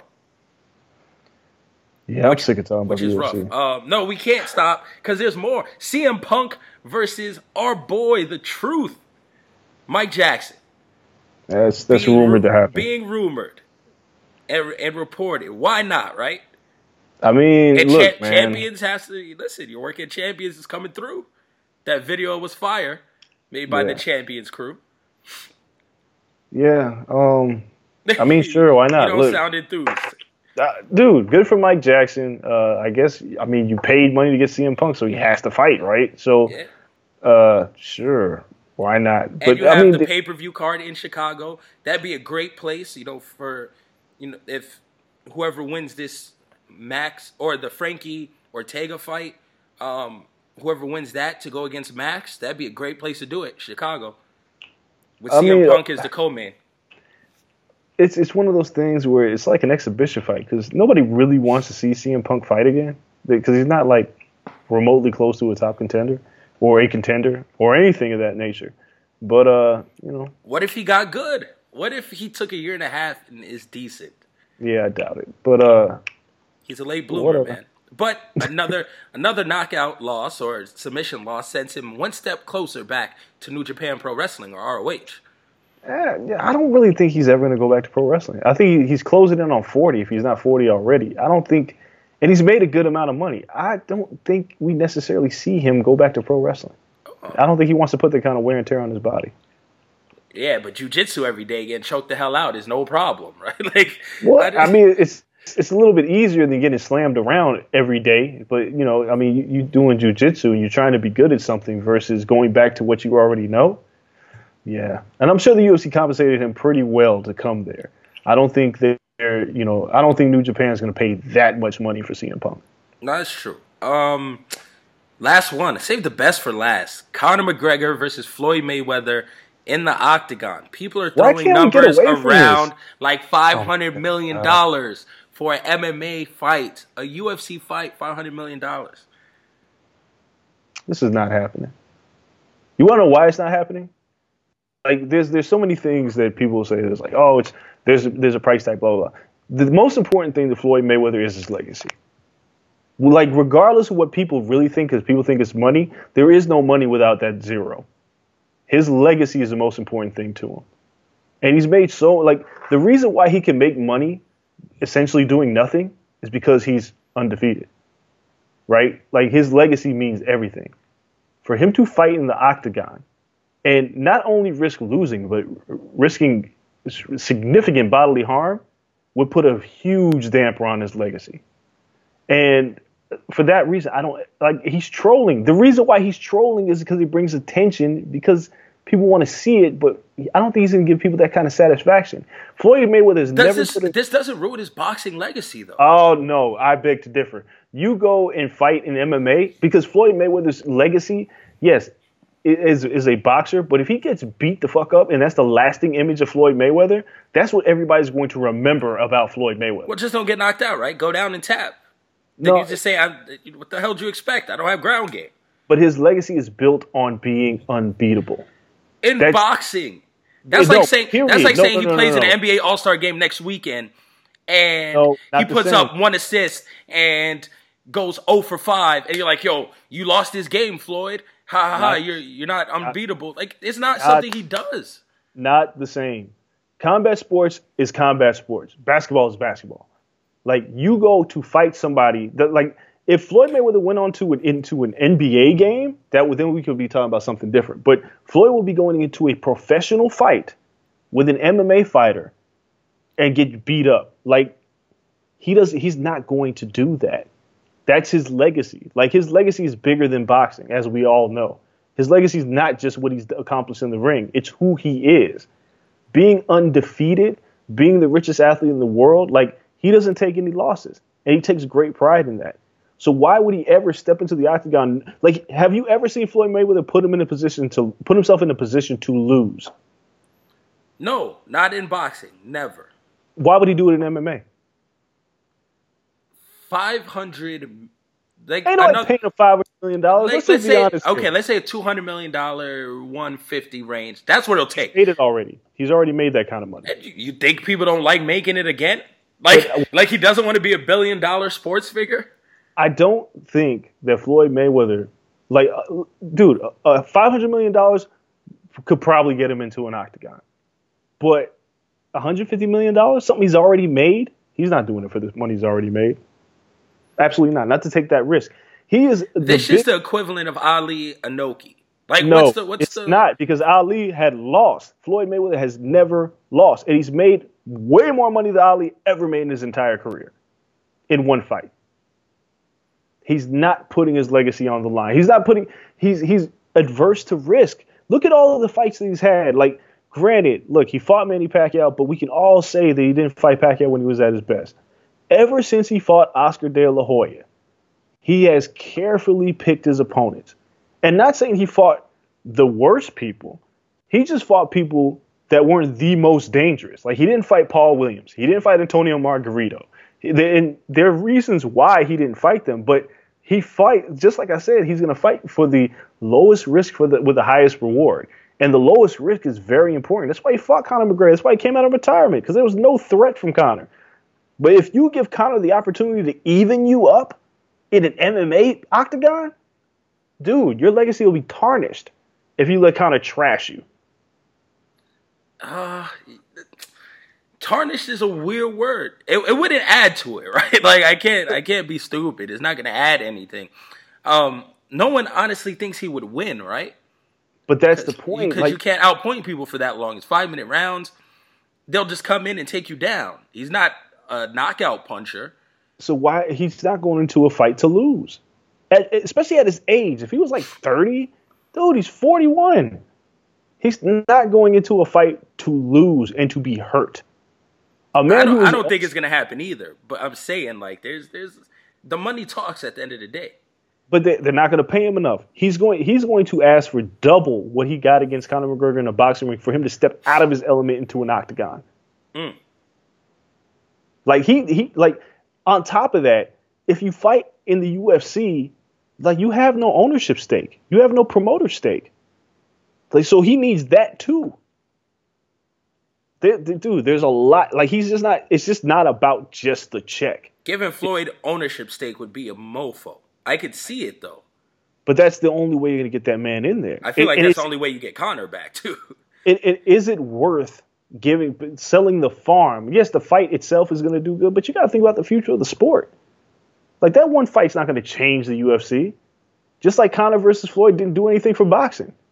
Yeah, which, I'm sick of talking about Which is rough. Um, no, we can't stop because there's more. C M Punk versus our boy, The Truth, Mike Jackson. That's that's being, rumored to happen. Being rumored and, and reported. Why not, right? I mean, and look, cha- man. Champions has to listen. Your work at Champions is coming through. That video was fire, made by yeah. the Champions crew. Yeah. Um. I mean, sure. Why not? You don't look, sound enthused, uh, dude. Good for Mike Jackson. Uh, I guess. I mean, you paid money to get C M Punk, so he has to fight, right? So, yeah. uh, sure. Why not? And but you I have mean, the th- pay-per-view card in Chicago. That'd be a great place, you know, for you know if whoever wins this Max or the Frankie Ortega fight, um, whoever wins that to go against Max, that'd be a great place to do it. Chicago, with I C M mean, Punk as the co-man. It's it's one of those things where it's like an exhibition fight because nobody really wants to see C M Punk fight again because he's not like remotely close to a top contender or a contender or anything of that nature. But uh, you know, what if he got good? What if he took a year and a half and is decent? Yeah, I doubt it. But uh, he's a late bloomer, whatever. man. But another another knockout loss or submission loss sends him one step closer back to New Japan Pro Wrestling or R O H. Eh, yeah, I don't really think he's ever going to go back to pro wrestling. I think he's closing in on forty if he's not forty already. I don't think, and he's made a good amount of money. I don't think we necessarily see him go back to pro wrestling. Oh. I don't think he wants to put that kind of wear and tear on his body. Yeah, but jiu-jitsu every day getting choked the hell out is no problem, right? Like, well, I, just, I mean, it's it's a little bit easier than getting slammed around every day. But you know, I mean, you, you doing jiu-jitsu and you're trying to be good at something versus going back to what you already know. Yeah, and I'm sure the U F C compensated him pretty well to come there. I don't think they're, you know, I don't think New Japan is going to pay that much money for C M Punk. No, that's true. Um, last one, save the best for last. Conor McGregor versus Floyd Mayweather in the octagon. People are throwing numbers around like five hundred million dollars for an M M A fight, a U F C fight, five hundred million dollars. This is not happening. You want to know why it's not happening? Like there's there's so many things that people say there's like, oh, it's there's there's a price tag, blah blah blah. The most important thing to Floyd Mayweather is his legacy. Like regardless of what people really think, because people think it's money, there is no money without that zero. His legacy is the most important thing to him, and he's made so like the reason why he can make money, essentially doing nothing, is because he's undefeated. Right? Like his legacy means everything. For him to fight in the octagon and not only risk losing, but risking significant bodily harm would put a huge damper on his legacy. And for that reason, I don't like he's trolling. The reason why he's trolling is because he brings attention, because people want to see it, but I don't think he's going to give people that kind of satisfaction. Floyd Mayweather has never this, put a, this doesn't ruin his boxing legacy, though. Oh, no, I beg to differ. You go and fight in M M A, because Floyd Mayweather's legacy, yes, is is a boxer, but if he gets beat the fuck up and that's the lasting image of Floyd Mayweather, that's what everybody's going to remember about Floyd Mayweather. Well, just don't get knocked out, right? Go down and tap. Then No, you just say, I, what the hell do you expect? I don't have ground game. but his legacy is built on being unbeatable. In That's- boxing. That's No, like saying period. that's like No, saying no, he no, plays no, in no. an N B A All-Star game next weekend and No, not he the puts same. up one assist and goes zero for five, and you're like, yo, you lost this game, Floyd. Ha ha ha, Not- you're you're not unbeatable. Like, it's not not- something he does. Not the same. Combat sports is combat sports. Basketball is basketball. Like, you go to fight somebody that, like, if Floyd Mayweather went on to an, into an N B A game, that would then we could be talking about something different. But Floyd will be going into a professional fight with an M M A fighter and get beat up. Like, he does. He's not going to do that. That's his legacy. Like, his legacy is bigger than boxing, as we all know. His legacy is not just what he's accomplished in the ring. It's who he is. Being undefeated, being the richest athlete in the world, like, he doesn't take any losses. And he takes great pride in that. So why would he ever step into the octagon? Like, have you ever seen Floyd Mayweather put him in a position to put himself in a position to lose? No, not in boxing. Never. Why would he do it in M M A? Five hundred. Like, Ain't nobody another- paying him five hundred million dollars. like, Let's let's just be say honest. okay, here. let's say a two hundred million dollar, one fifty range. That's what it'll take. Made it already. He's already made that kind of money. You you think people don't like making it again? Like, But, uh, like he doesn't want to be a billion dollar sports figure? I don't think that Floyd Mayweather, like, uh, dude, uh, five hundred million dollars could probably get him into an octagon. But one hundred fifty million dollars, something he's already made, he's not doing it for the money he's already made. Absolutely not. Not to take that risk. He is the This is big- the equivalent of Ali Inoki. Like, no, what's the what's it's the not, because Ali had lost. Floyd Mayweather has never lost, and he's made way more money than Ali ever made in his entire career in one fight. He's not putting his legacy on the line. He's not putting. He's he's adverse to risk. Look at all of the fights that he's had. Like, granted, look, he fought Manny Pacquiao, but we can all say that he didn't fight Pacquiao when he was at his best. Ever since he fought Oscar De La Hoya, he has carefully picked his opponents. And not saying he fought the worst people. He just fought people that weren't the most dangerous. Like, he didn't fight Paul Williams. He didn't fight Antonio Margarito. And there are reasons why he didn't fight them, but he fight, just like I said, he's going to fight for the lowest risk for the with the highest reward. And the lowest risk is very important. That's why he fought Conor McGregor. That's why he came out of retirement, because there was no threat from Conor. But if you give Conor the opportunity to even you up in an M M A octagon, dude, your legacy will be tarnished if you let Conor trash you. uh tarnished is a weird word. It, it wouldn't add to it, right? Like, I can't I can't be stupid. It's not gonna add anything. Um, no one honestly thinks he would win, right? But that's the point. Because Like, you can't outpoint people for that long. It's five minute rounds. They'll just come in and take you down. He's not a knockout puncher. so why he's not going into a fight to lose, at, especially at his age. If he was like thirty, dude, he's forty-one. He's not going into a fight to lose and to be hurt. A man I don't, who is I don't think it's gonna happen either. But I'm saying, like, there's there's the money talks at the end of the day. But they, they're not going to pay him enough. He's going. He's going to ask for double what he got against Conor McGregor in a boxing ring for him to step out of his element into an octagon. Mm. Like he he like on top of that, if you fight in the U F C, like, you have no ownership stake, you have no promoter stake. Like, so he needs that too. There, there- dude, there's a lot. Like, he's just not. It's just not about just the check. Giving Floyd ownership stake would be a mofo. I could see it though. But that's the only way you're gonna get that man in there. I feel And- like and that's it's- the only way you get Conor back too. It, it, is it worth giving, selling the farm? Yes, the fight itself is going to do good, but you got to think about the future of the sport. Like, that one fight's not going to change the U F C. Just like Conor versus Floyd didn't do anything for boxing.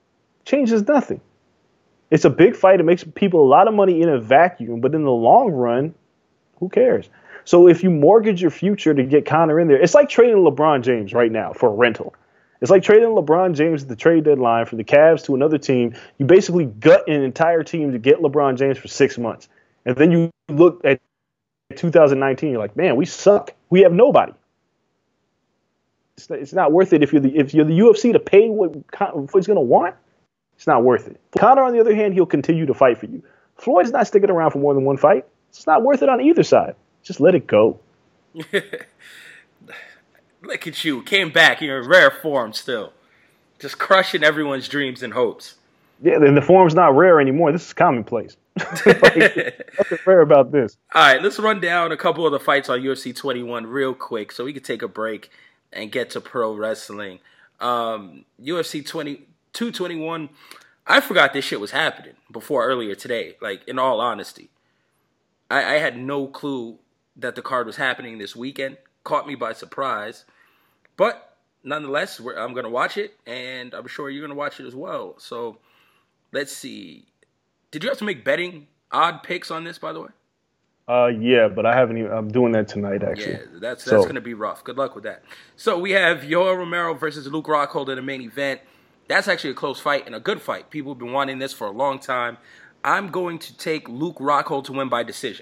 changes nothing. It's a big fight. It makes people a lot of money in a vacuum, but in the long run, who cares? So if you mortgage your future to get Conor in there, it's like trading LeBron James right now for a rental. It's like trading LeBron James at the trade deadline from the Cavs to another team. You basically gut an entire team to get LeBron James for six months. And then you look at two thousand nineteen, you're like, man, we suck. We have nobody. It's not, it's not worth it if you're the if you're the U F C to pay what, what he's going to want. It's not worth it. Conor, on the other hand, he'll continue to fight for you. Floyd's not sticking around for more than one fight. It's not worth it on either side. Just let it go. Look at you. Came back. You're in rare form still. Just crushing everyone's dreams and hopes. Yeah, then the form's not rare anymore. This is commonplace. Like, nothing rare about this. All right, let's run down a couple of the fights on U F C twenty-one real quick so we can take a break and get to pro wrestling. Um, U F C two twenty-one, I forgot this shit was happening before earlier today, like, in all honesty. I, I had no clue that the card was happening this weekend. Caught me by surprise. But nonetheless, we're, I'm going to watch it, and I'm sure you're going to watch it as well. So let's see. Did you have to make betting odd picks on this, by the way? Uh, yeah, but I haven't even. I'm doing that tonight, actually. Yeah, that's that's so. going to be rough. Good luck with that. So we have Yoel Romero versus Luke Rockhold in the main event. That's actually a close fight and a good fight. People have been wanting this for a long time. I'm going to take Luke Rockhold to win by decision.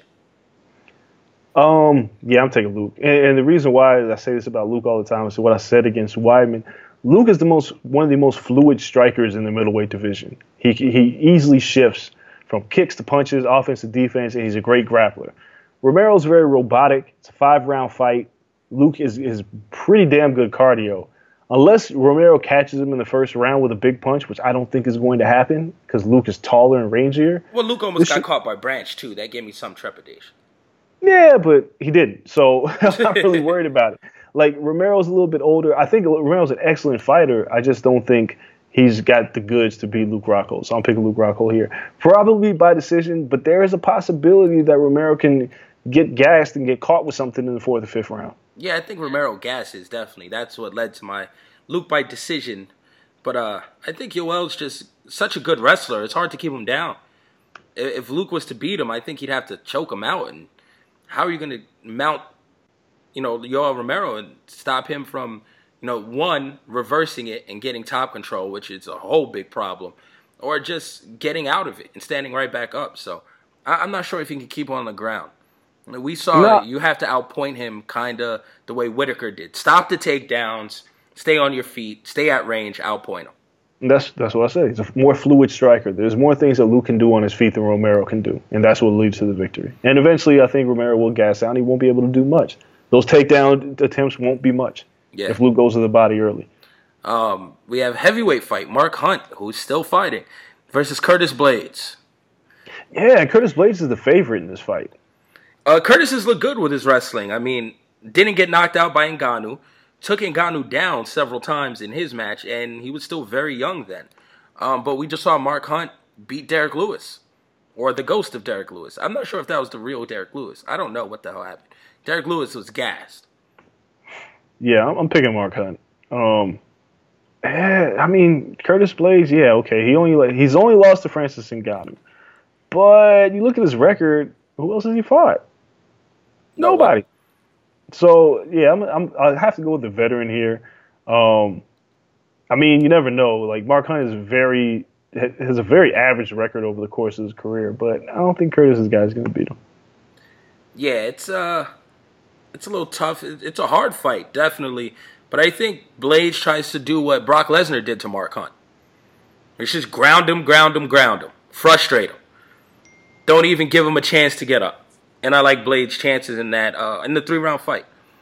Um, yeah, I'm taking Luke, and, and the reason why I say this about Luke all the time is what I said against Weidman. Luke is the most one of the most fluid strikers in the middleweight division. He he easily shifts from kicks to punches, offense to defense, and he's a great grappler. Romero's very robotic. It's a five-round fight. Luke is, is pretty damn good cardio. Unless Romero catches him in the first round with a big punch, which I don't think is going to happen because Luke is taller and rangier. Well, Luke almost got should... caught by Branch, too. That gave me some trepidation. Yeah, but he didn't, so I'm not really worried about it. Like, Romero's a little bit older. I think Romero's an excellent fighter. I just don't think he's got the goods to beat Luke Rockhold. So I'm picking Luke Rockhold here. Probably by decision, but there is a possibility that Romero can get gassed and get caught with something in the fourth or fifth round. Yeah, I think Romero gasses, definitely. That's what led to my Luke by decision. But uh, I think Yoel's just such a good wrestler. It's hard to keep him down. If Luke was to beat him, I think he'd have to choke him out. And how are you going to mount, you know, Yoel Romero and stop him from, you know, one, reversing it and getting top control, which is a whole big problem, or just getting out of it and standing right back up. So I, I'm not sure if he can keep on the ground. We saw no. You have to outpoint him kind of the way Whitaker did. Stop the takedowns, stay on your feet, stay at range, outpoint him. That's that's what I say. He's a more fluid striker. There's more things that Luke can do on his feet than Romero can do, and that's what leads to the victory. And eventually, I think Romero will gas out. He won't be able to do much. Those takedown attempts won't be much yeah. if Luke goes to the body early. Um, we have heavyweight fight. Mark Hunt, who's still fighting, versus Curtis Blades. Yeah, Curtis Blades is the favorite in this fight. Uh, Curtis has looked good with his wrestling. I mean, didn't get knocked out by Ngannou. Took Ngannou down several times in his match, and he was still very young then. Um, but we just saw Mark Hunt beat Derek Lewis, or the ghost of Derek Lewis. I'm not sure if that was the real Derek Lewis. I don't know what the hell happened. Derek Lewis was gassed. Yeah, I'm, I'm picking Mark Hunt. Um, eh, I mean, Curtis Blades, yeah, okay. He only he's only lost to Francis Ngannou. But you look at his record, who else has he fought? Nobody. So, yeah, I'm, I'm, I have to go with the veteran here. Um, I mean, you never know. Like, Mark Hunt is very has a very average record over the course of his career, but I don't think Curtis's guy is going to beat him. Yeah, it's uh, it's a little tough. It's a hard fight, definitely. But I think Blades tries to do what Brock Lesnar did to Mark Hunt. It's just ground him, ground him, ground him. Frustrate him. Don't even give him a chance to get up. And I like Blades' chances in that uh, in the three-round fight.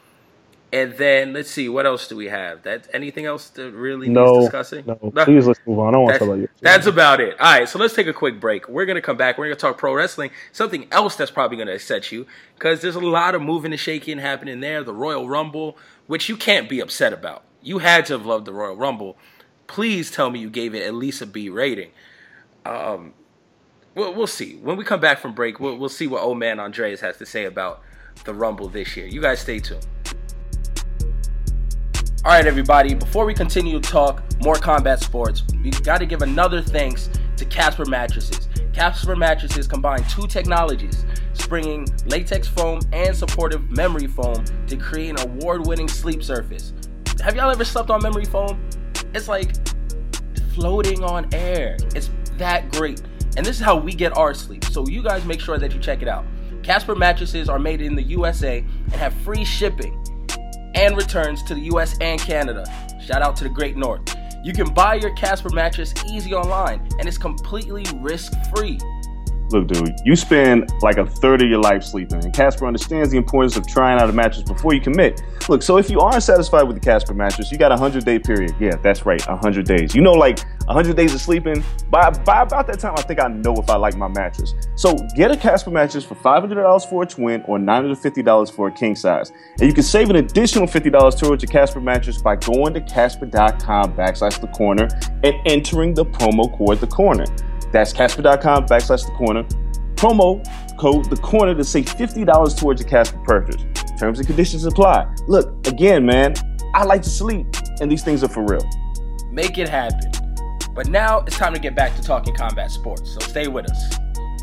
And then, let's see, what else do we have? That anything else that really no, needs discussing? No, please let's move on. I don't want to talk about you. That's about it. All right, so let's take a quick break. We're going to come back. We're going to talk pro wrestling. Something else that's probably going to upset you, because there's a lot of moving and shaking happening there. The Royal Rumble, which you can't be upset about. You had to have loved the Royal Rumble. Please tell me you gave it at least a B rating. Um... We'll, we'll see. When we come back from break, we'll, we'll see what old man Andreas has to say about the Rumble this year. You guys stay tuned. All right, everybody, before we continue to talk more combat sports, we got to give another thanks to Casper Mattresses. Casper Mattresses combine two technologies, springing latex foam and supportive memory foam to create an award-winning sleep surface. Have y'all ever slept on memory foam? It's like floating on air. It's that great. And this is how we get our sleep, so you guys make sure that you check it out. Casper Mattresses are made in the U S A and have free shipping and returns to the U S and Canada. Shout out to the Great North. You can buy your Casper mattress easy online, and it's completely risk-free. Look, dude, you spend like a third of your life sleeping, and Casper understands the importance of trying out a mattress before you commit. Look, so if you aren't satisfied with the Casper mattress, you got a hundred-day period. Yeah, that's right, a hundred days. You know, like a hundred days of sleeping. By, by about that time, I think I know if I like my mattress. So get a Casper mattress for five hundred dollars for a twin or nine hundred fifty dollars for a king size. And you can save an additional fifty dollars towards your Casper mattress by going to Casper.com backslash the corner and entering the promo code the corner. That's Casper.com backslash the corner. Promo code the corner to save fifty dollars towards your Casper purchase. Terms and conditions apply. Look, again, man, I like to sleep, and these things are for real. Make it happen. But now it's time to get back to talking combat sports, so stay with us.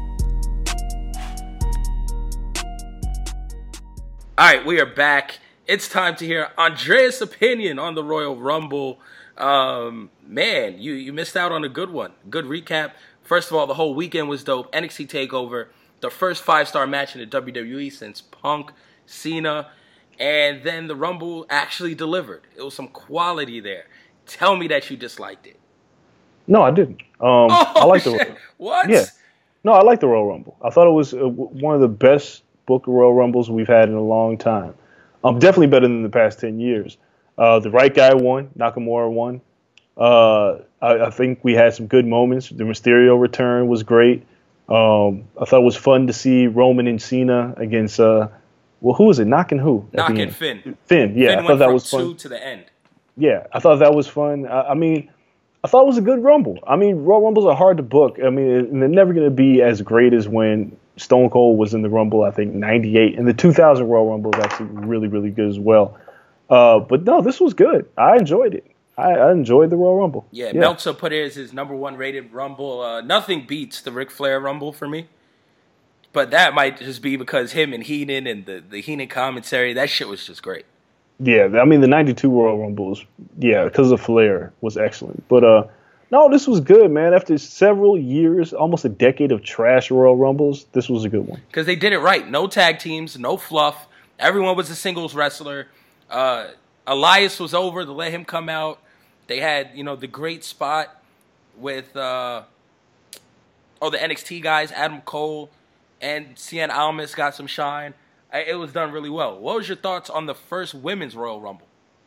All right, we are back. It's time to hear Andreas' opinion on the Royal Rumble. Um, man, you, you missed out on a good one. Good recap. First of all, the whole weekend was dope. N X T TakeOver, the first five-star match in the W W E since Punk, Cena, and then the Rumble actually delivered. It was some quality there. Tell me that you disliked it. No, I didn't. Um, oh, I like the shit. What? Yeah. No, I like the Royal Rumble. I thought it was uh, one of the best Book of Royal Rumbles we've had in a long time. Um, definitely better than the past ten years. Uh, the right guy won. Nakamura won. Uh, I, I think we had some good moments. The Mysterio return was great. Um, I thought it was fun to see Roman and Cena against, uh, well, who was it? Knocking who? Knocking Finn. Finn, yeah. Finn I thought went that from was fun. two to the end. Yeah, I thought that was fun. I, I mean, I thought it was a good Rumble. I mean, Royal Rumbles are hard to book. I mean, they're never going to be as great as when Stone Cold was in the Rumble, I think, ninety-eight. And the two thousand Royal Rumble is actually really, really good as well. Uh, but no, this was good. I enjoyed it. I, I enjoyed the Royal Rumble. Yeah, yeah. Meltzer put it as his number one rated Rumble. Uh, nothing beats the Ric Flair Rumble for me. But that might just be because him and Heenan and the, the Heenan commentary, that shit was just great. Yeah, I mean, the ninety-two Royal Rumbles, yeah, because of Flair, was excellent. But uh, no, this was good, man. After several years, almost a decade of trash Royal Rumbles, this was a good one. Because they did it right. No tag teams, no fluff. Everyone was a singles wrestler. Uh, Elias was over to let him come out. They had, you know, the great spot with, uh, oh, the N X T guys, Adam Cole and Cien Almas got some shine. It was done really well. What was your thoughts on the first women's Royal Rumble?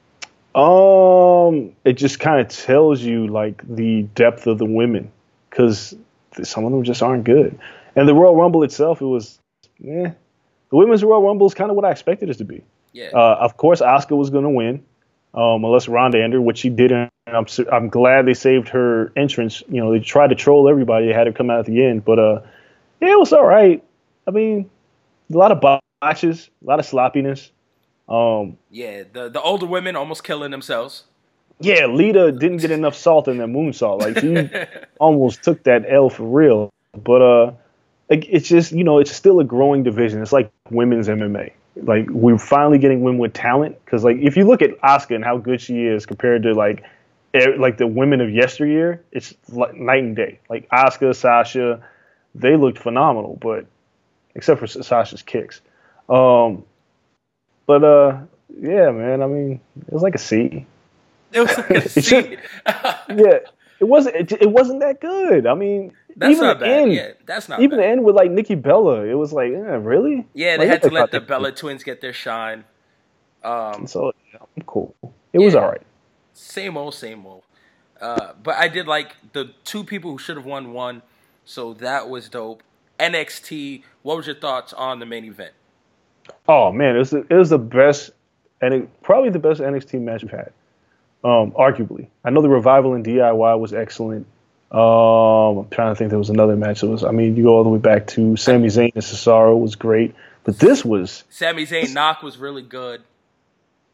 Um, it just kind of tells you, like, the depth of the women, because some of them just aren't good. And the Royal Rumble itself, it was, eh. The women's Royal Rumble is kind of what I expected it to be. Yeah. Uh, of course, Asuka was going to win, um, unless Ronda entered, which she didn't. I'm I'm glad they saved her entrance. You know, they tried to troll everybody. They had her come out at the end, but uh, yeah, it was all right. I mean, a lot of botches, a lot of sloppiness. Um, yeah, the the older women almost killing themselves. Yeah, Lita didn't get enough salt in that moonsault. Like, she almost took that L for real. But uh, it's just, you know, it's still a growing division. It's like women's M M A. Like, we're finally getting women with talent. Because, like, if you look at Asuka and how good she is compared to, like, er, like the women of yesteryear, it's like night and day. Like, Asuka, Sasha, they looked phenomenal. But except for Sasha's kicks. Um, but, uh, yeah, man, I mean, it was like a C. It was like a C. Yeah, it wasn't. It, it wasn't that good. I mean, that's even not the bad. end, Yeah, that's not even bad. the end with like Nikki Bella, it was like, yeah, really? Yeah, they like, had to let the that. Bella twins get their shine. Um, so yeah, I'm cool. It yeah, was all right. Same old, same old. Uh, but I did like the two people who should have won won, so that was dope. N X T. What was your thoughts on the main event? Oh man, it was the, it was the best, and it, probably the best N X T match we've had. Um, arguably, I know the Revival and D I Y was excellent. Um, I'm trying to think there was another match that was. I mean, you go all the way back to Sami Zayn and Cesaro was great, but this was Sami Zayn knock was really good.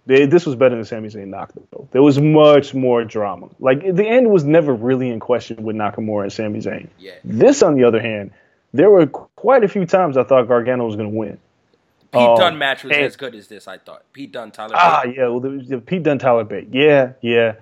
They, this was better than Sami Zayn Nakamura. There was much more drama. Like, the end was never really in question with Nakamura and Sami Zayn. Yeah. This, on the other hand, there were quite a few times I thought Gargano was going to win. Pete um, Dunne match was and, as good as this, I thought. Pete Dunne, Tyler Ah, Bate. yeah, well, there was the Pete Dunne, Tyler Bate. Yeah, yeah.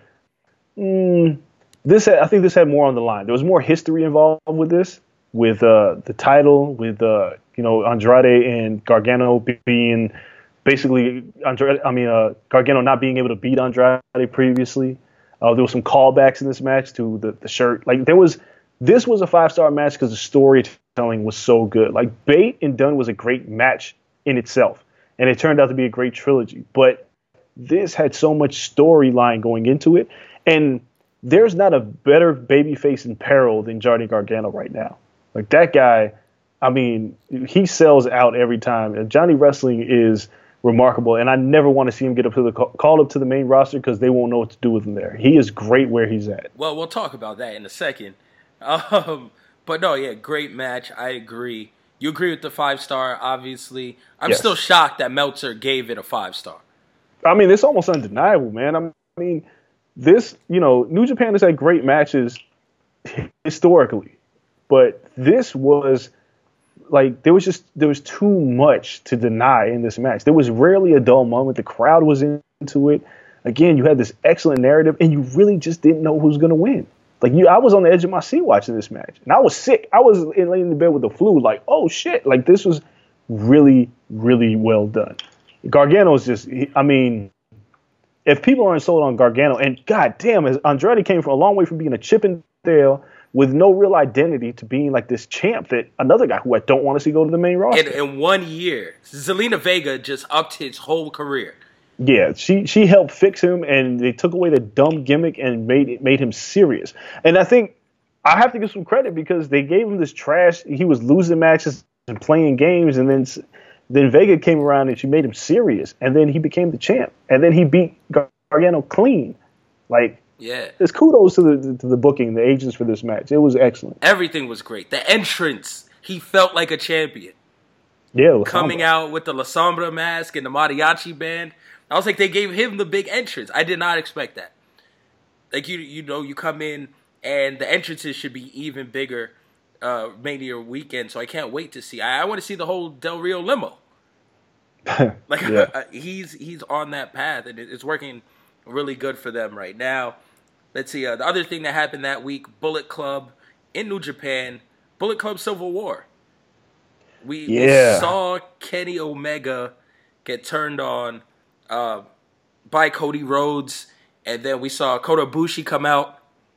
Mm, this, had, I think this had more on the line. There was more history involved with this, with uh, the title, with uh, you know Andrade and Gargano being basically Andrade. I mean, uh, Gargano not being able to beat Andrade previously. Uh, there was some callbacks in this match to the, the shirt. Like there was, this was a five star match because the storytelling was so good. Like Bate and Dunne was a great match in itself, and it turned out to be a great trilogy. But this had so much storyline going into it, and there's not a better babyface in peril than Johnny Gargano right now. Like that guy, I mean, he sells out every time. And Johnny Wrestling is remarkable, and I never want to see him get up to the call up to the main roster because they won't know what to do with him there. He is great where he's at. Well, we'll talk about that in a second. Um, but no, yeah, great match. I agree. You agree with the five star, obviously. I'm Yes. still shocked that Meltzer gave it a five star. I mean, it's almost undeniable, man. I mean, this, you know, New Japan has had great matches historically, but this was like there was just there was too much to deny in this match. There was rarely a dull moment. The crowd was into it. Again, you had this excellent narrative, and you really just didn't know who was going to win. Like you, I was on the edge of my seat watching this match, and I was sick. I was in, laying in the bed with the flu. Like, oh shit! Like this was really, really well done. Gargano is just, I mean, if people aren't sold on Gargano, and god damn, as Andrade came from a long way from being a Chippendale with no real identity to being like this champ that another guy who I don't want to see go to the main roster. In, in one year, Zelina Vega just upped his whole career. Yeah, she she helped fix him, and they took away the dumb gimmick and made it made him serious. And I think I have to give some credit because they gave him this trash. He was losing matches and playing games, and then then Vega came around and she made him serious, and then he became the champ, and then he beat Gargano clean. Like, yeah, there's kudos to the to the booking, the agents for this match. It was excellent. Everything was great. The entrance, he felt like a champion. Yeah, La coming Sombra. out with the La Sombra mask and the mariachi band. I was like, they gave him the big entrance. I did not expect that. Like, you you know, you come in and the entrances should be even bigger uh, Mania weekend, so I can't wait to see. I, I want to see the whole Del Rio limo. Like, Yeah. he's he's on that path, and it, it's working really good for them right now. Let's see. Uh, the other thing that happened that week, Bullet Club in New Japan, Bullet Club Civil War. We, Yeah. we saw Kenny Omega get turned on uh, by Cody Rhodes, and then we saw Kota Ibushi come out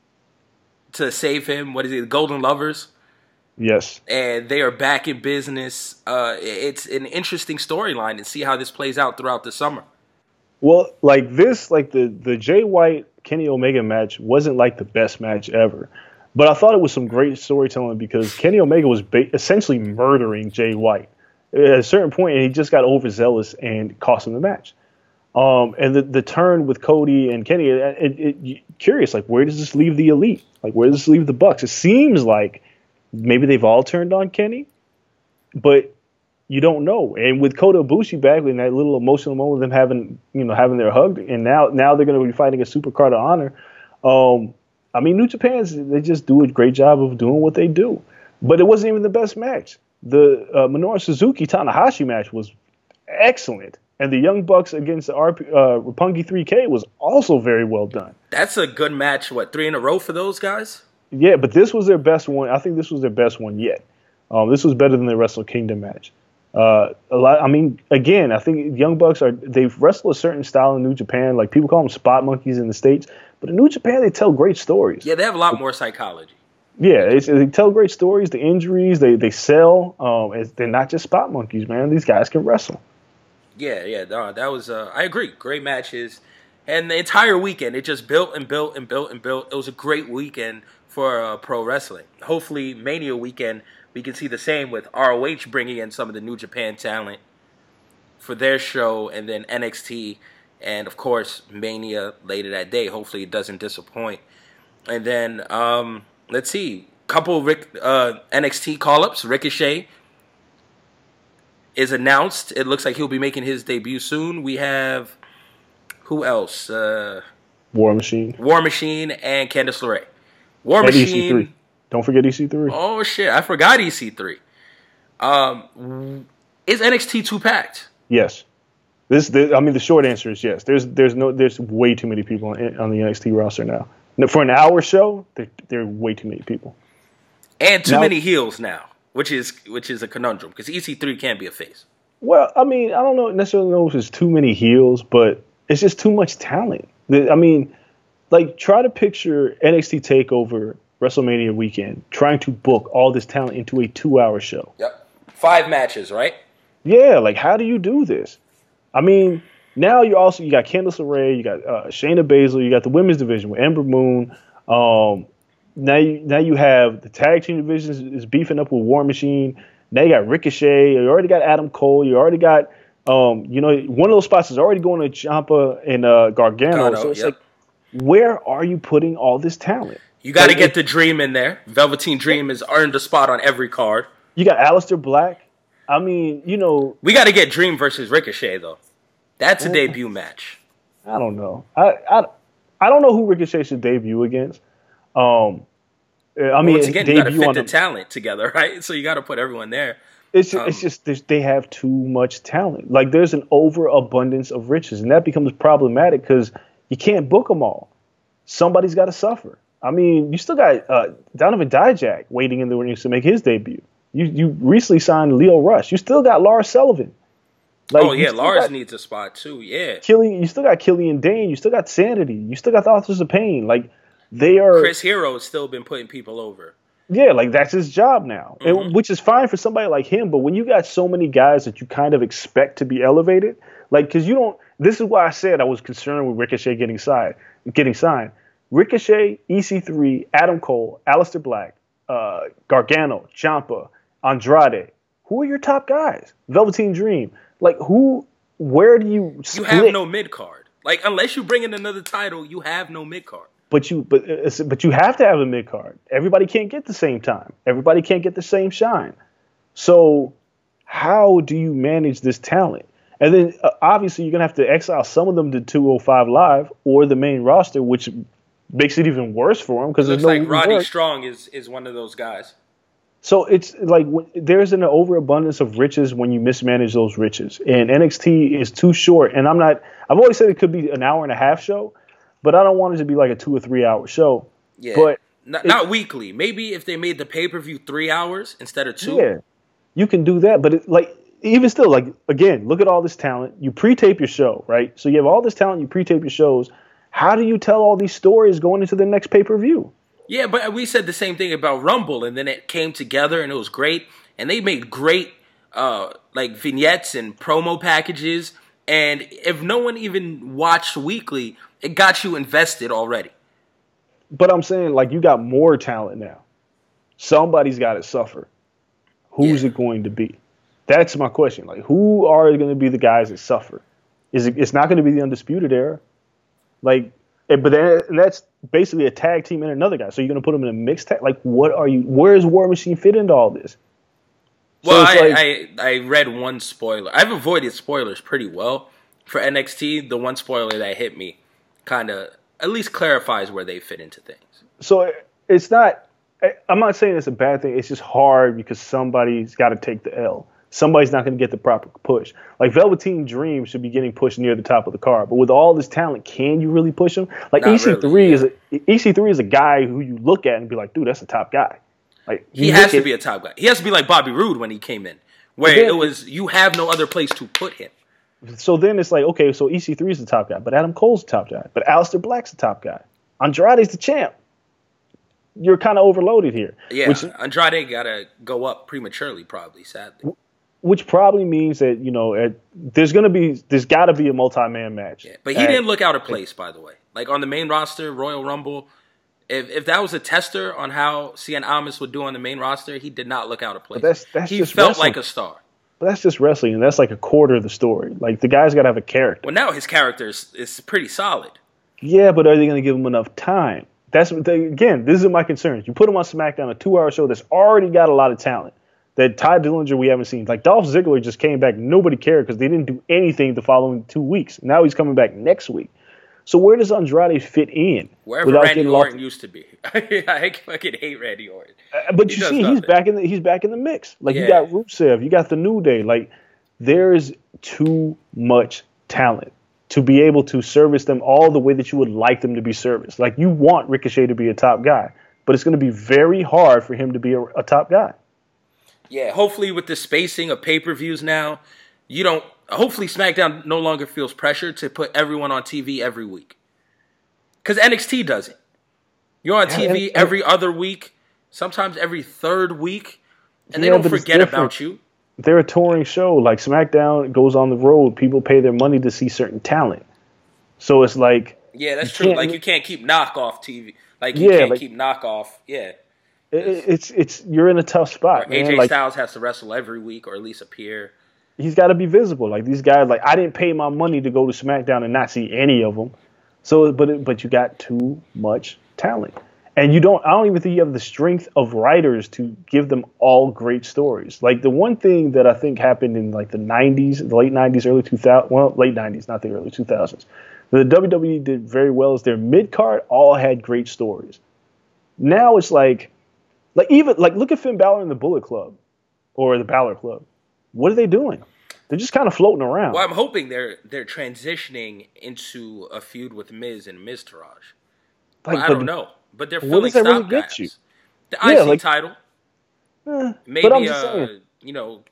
to save him. What is it, the Golden Lovers? Yes. And they are back in business. Uh, it's an interesting storyline and see how this plays out throughout the summer. Well, like this, like the the Jay White Kenny Omega match wasn't like the best match ever, but I thought it was some great storytelling because Kenny Omega was ba- essentially murdering Jay White at a certain point, and he just got overzealous and cost him the match. Um, and the the turn with Cody and Kenny, it, it, it, curious, like where does this leave the Elite? Like where does this leave the Bucks? It seems like maybe they've all turned on Kenny, but you don't know. And with Kota Ibushi back in that little emotional moment of them having, you know, having their hug, and now now they're going to be fighting a Supercard of Honor. Um, I mean, New Japan's, they just do a great job of doing what they do. But it wasn't even the best match. The uh, Minoru Suzuki Tanahashi match was excellent, and the Young Bucks against the R P, uh, Roppongi three K was also very well done. That's a good match. What, three in a row for those guys? Yeah, but this was their best one. I think this was their best one yet. Um, this was better than the Wrestle Kingdom match. Uh, a lot. I mean, again, I think Young Bucks are they've wrestled a certain style in New Japan. Like people call them spot monkeys in the States, but in New Japan they tell great stories. Yeah, they have a lot more psychology. Yeah, it's, they tell great stories. The injuries they they sell. Um, it's, they're not just spot monkeys, man. These guys can wrestle. Yeah, yeah, no, that was. Uh, I agree. Great matches, and the entire weekend it just built and built and built and built. It was a great weekend for uh, pro wrestling. Hopefully, Mania weekend we can see the same with R O H bringing in some of the New Japan talent for their show, and then N X T, and of course Mania later that day. Hopefully, it doesn't disappoint. And then um, let's see, couple Rick, uh, N X T call-ups. Ricochet is announced. It looks like he'll be making his debut soon. We have Who else? Uh, War Machine. War Machine and Candice LeRae. War And Machine. E C three. Don't forget E C three. Oh shit! I forgot E C three. Um, is N X T too packed? Yes. This, this, I mean, the short answer is yes. There's, there's no, there's way too many people on, on the N X T roster now. Now, for an hour show, there, there are way too many people. And too Now- many heels now, which is which is a conundrum because E C three can't be a face. Well, I mean, I don't know necessarily know if it's too many heels, but it's just too much talent. The- I mean, like, try to picture N X T TakeOver WrestleMania weekend trying to book all this talent into a two-hour show. Yep. Five matches, right? Yeah, like, how do you do this? I mean, now you also you got Candice LeRae, you got uh, Shayna Baszler, you got the women's division with Ember Moon. Um, now you now you have the tag team division is, is beefing up with War Machine. Now you got Ricochet. You already got Adam Cole. You already got um, you know, one of those spots is already going to Ciampa and uh, Gargano. Gargano, so it's yep. like, where are you putting all this talent? You got to Like, get it- the Dream in there. Velveteen Dream has earned a spot on every card. You got Aleister Black. I mean, you know, We got to get Dream versus Ricochet though. That's a debut match. I don't know. I, I, I don't know who Ricochet should debut against. Um, I mean, Once again, you got to debut fit on the the- talent together, right? So you got to put everyone there. It's just, Um, it's just there's- they have too much talent. Like, there's an overabundance of riches, and that becomes problematic because you can't book them all. Somebody's got to suffer. I mean, you still got uh, Donovan Dijak waiting in the wings to make his debut. You you recently signed Leo Rush. You still got Lars Sullivan. Like, Oh you yeah, still Lars got needs a spot too. Yeah, Killian, you still got Killian Dane. You still got Sanity. You still got the Authors of Pain. Like, they are. Chris Hero has still been putting people over. Yeah, like, that's his job now, Mm-hmm. and, which is fine for somebody like him. But when you got so many guys that you kind of expect to be elevated, like, because you don't. This is why I said I was concerned with Ricochet getting signed. Getting signed. Ricochet, E C three, Adam Cole, Aleister Black, uh, Gargano, Ciampa, Andrade. Who are your top guys? Velveteen Dream. Like, who? Where do you? You Split? have no mid card. Like unless you bring in another title, you have no mid card. But you, but it's, but you have to have a mid card. Everybody can't get the same time. Everybody can't get the same shine. So, how do you manage this talent? And then uh, obviously you're gonna have to exile some of them to two oh five Live or the main roster, which makes it even worse for them because Looks there's no like Roddy work. Strong is is one of those guys. So it's like w- there's an overabundance of riches when you mismanage those riches, and N X T is too short. And I'm not. I've always said it could be an hour and a half show, but I don't want it to be like a two or three hour show. Yeah, But not, it- not weekly. Maybe if they made the pay per view three hours instead of two. Yeah, you can do that, but it, like even still, like again, look at all this talent. You pre-tape your show, right? So you have all this talent. You pre-tape your shows. How do you tell all these stories going into the next pay-per-view? Yeah, but we said the same thing about Rumble, and then it came together, and it was great. And they made great, uh, like vignettes and promo packages. And if no one even watched weekly, it got you invested already. But I'm saying, like, you got more talent now. Somebody's got to suffer. Who's Yeah. it going to be? That's my question. Like, who are going to be the guys that suffer? Is it? It's not going to be the Undisputed Era. Like, and- but then and that's basically a tag team and another guy. So you're going to put them in a mixed tag? Like, what are you? Where does War Machine fit into all this? So Well, it's I, like- I I read one spoiler. I've avoided spoilers pretty well for N X T. The one spoiler that hit me kind of at least clarifies where they fit into things. So it's not. I- I'm not saying it's a bad thing. It's just hard because somebody's got to take the L. Somebody's not going to get the proper push. Like Velveteen Dream should be getting pushed near the top of the card, but with all this talent, can you really push him? Like Not E C three really, is a E C three is a guy who you look at and be like, dude, that's a top guy. Like He you has look to at- be a top guy. He has to be like Bobby Roode when he came in, where then- it was you have no other place to put him. So then it's like, okay, so E C three is the top guy, but Adam Cole's the top guy, but Aleister Black's the top guy. Andrade's the champ. You're kind of overloaded here. Yeah, Which, Andrade got to go up prematurely, probably. Sadly, which probably means that, you know, at, there's going to be, there's got to be a multi-man match. yeah. But he At- didn't look out of place, by the way. Like on the main roster, Royal Rumble. If if that was a tester on how Cien Almas would do on the main roster, he did not look out of place. that's- that's he just felt wrestling. like a star. But that's just wrestling, and that's like a quarter of the story. Like, the guy's got to have a character. Well, now his character is, is pretty solid. Yeah, but are they going to give him enough time? That's what they, again, this is my concerns. You put him on SmackDown, a two-hour show that's already got a lot of talent. That Ty Dillinger we haven't seen. Like, Dolph Ziggler just came back. Nobody cared because they didn't do anything the following two weeks. Now he's coming back next week. So where does Andrade fit in? Wherever Randy Orton used to be. I fucking hate Randy Orton. Uh, but he you see, nothing. he's back in the he's back in the mix. Like yeah. you got Rusev, you got the New Day. Like there's too much talent to be able to service them all the way that you would like them to be serviced. Like you want Ricochet to be a top guy, but it's going to be very hard for him to be a, a top guy. Yeah, hopefully with the spacing of pay-per-views now, you don't. Hopefully SmackDown no longer feels pressure to put everyone on T V every week. Because N X T doesn't. You're on T V every other week, sometimes every third week, and they yeah, don't forget about you. They're a touring show. Like SmackDown goes on the road. People pay their money to see certain talent. So it's like... Yeah, that's true. Like you can't keep knockoff T V. Like you yeah, can't like, keep knockoff. Yeah. It, it's, it's, you're in a tough spot, man. A J like, Styles has to wrestle every week or at least appear. He's got to be visible. Like these guys, like I didn't pay my money to go to SmackDown and not see any of them. So, but it, but you got too much talent, and you don't. I don't even think you have the strength of writers to give them all great stories. Like the one thing that I think happened in like the nineties, the late nineties, early two thousands. Well, late nineties, not the early two thousands. The W W E did very well as their mid card all had great stories. Now it's like, like even like look at Finn Balor in the Bullet Club, or the Balor Club. What are they doing? They're just kind of floating around. Well, I'm hoping they're they're transitioning into a feud with Miz and Miz Taraj. Like, well, I don't know, but they're filling stopgaps. Really the yeah, I C like, title, eh, maybe but I'm just uh, saying. you know,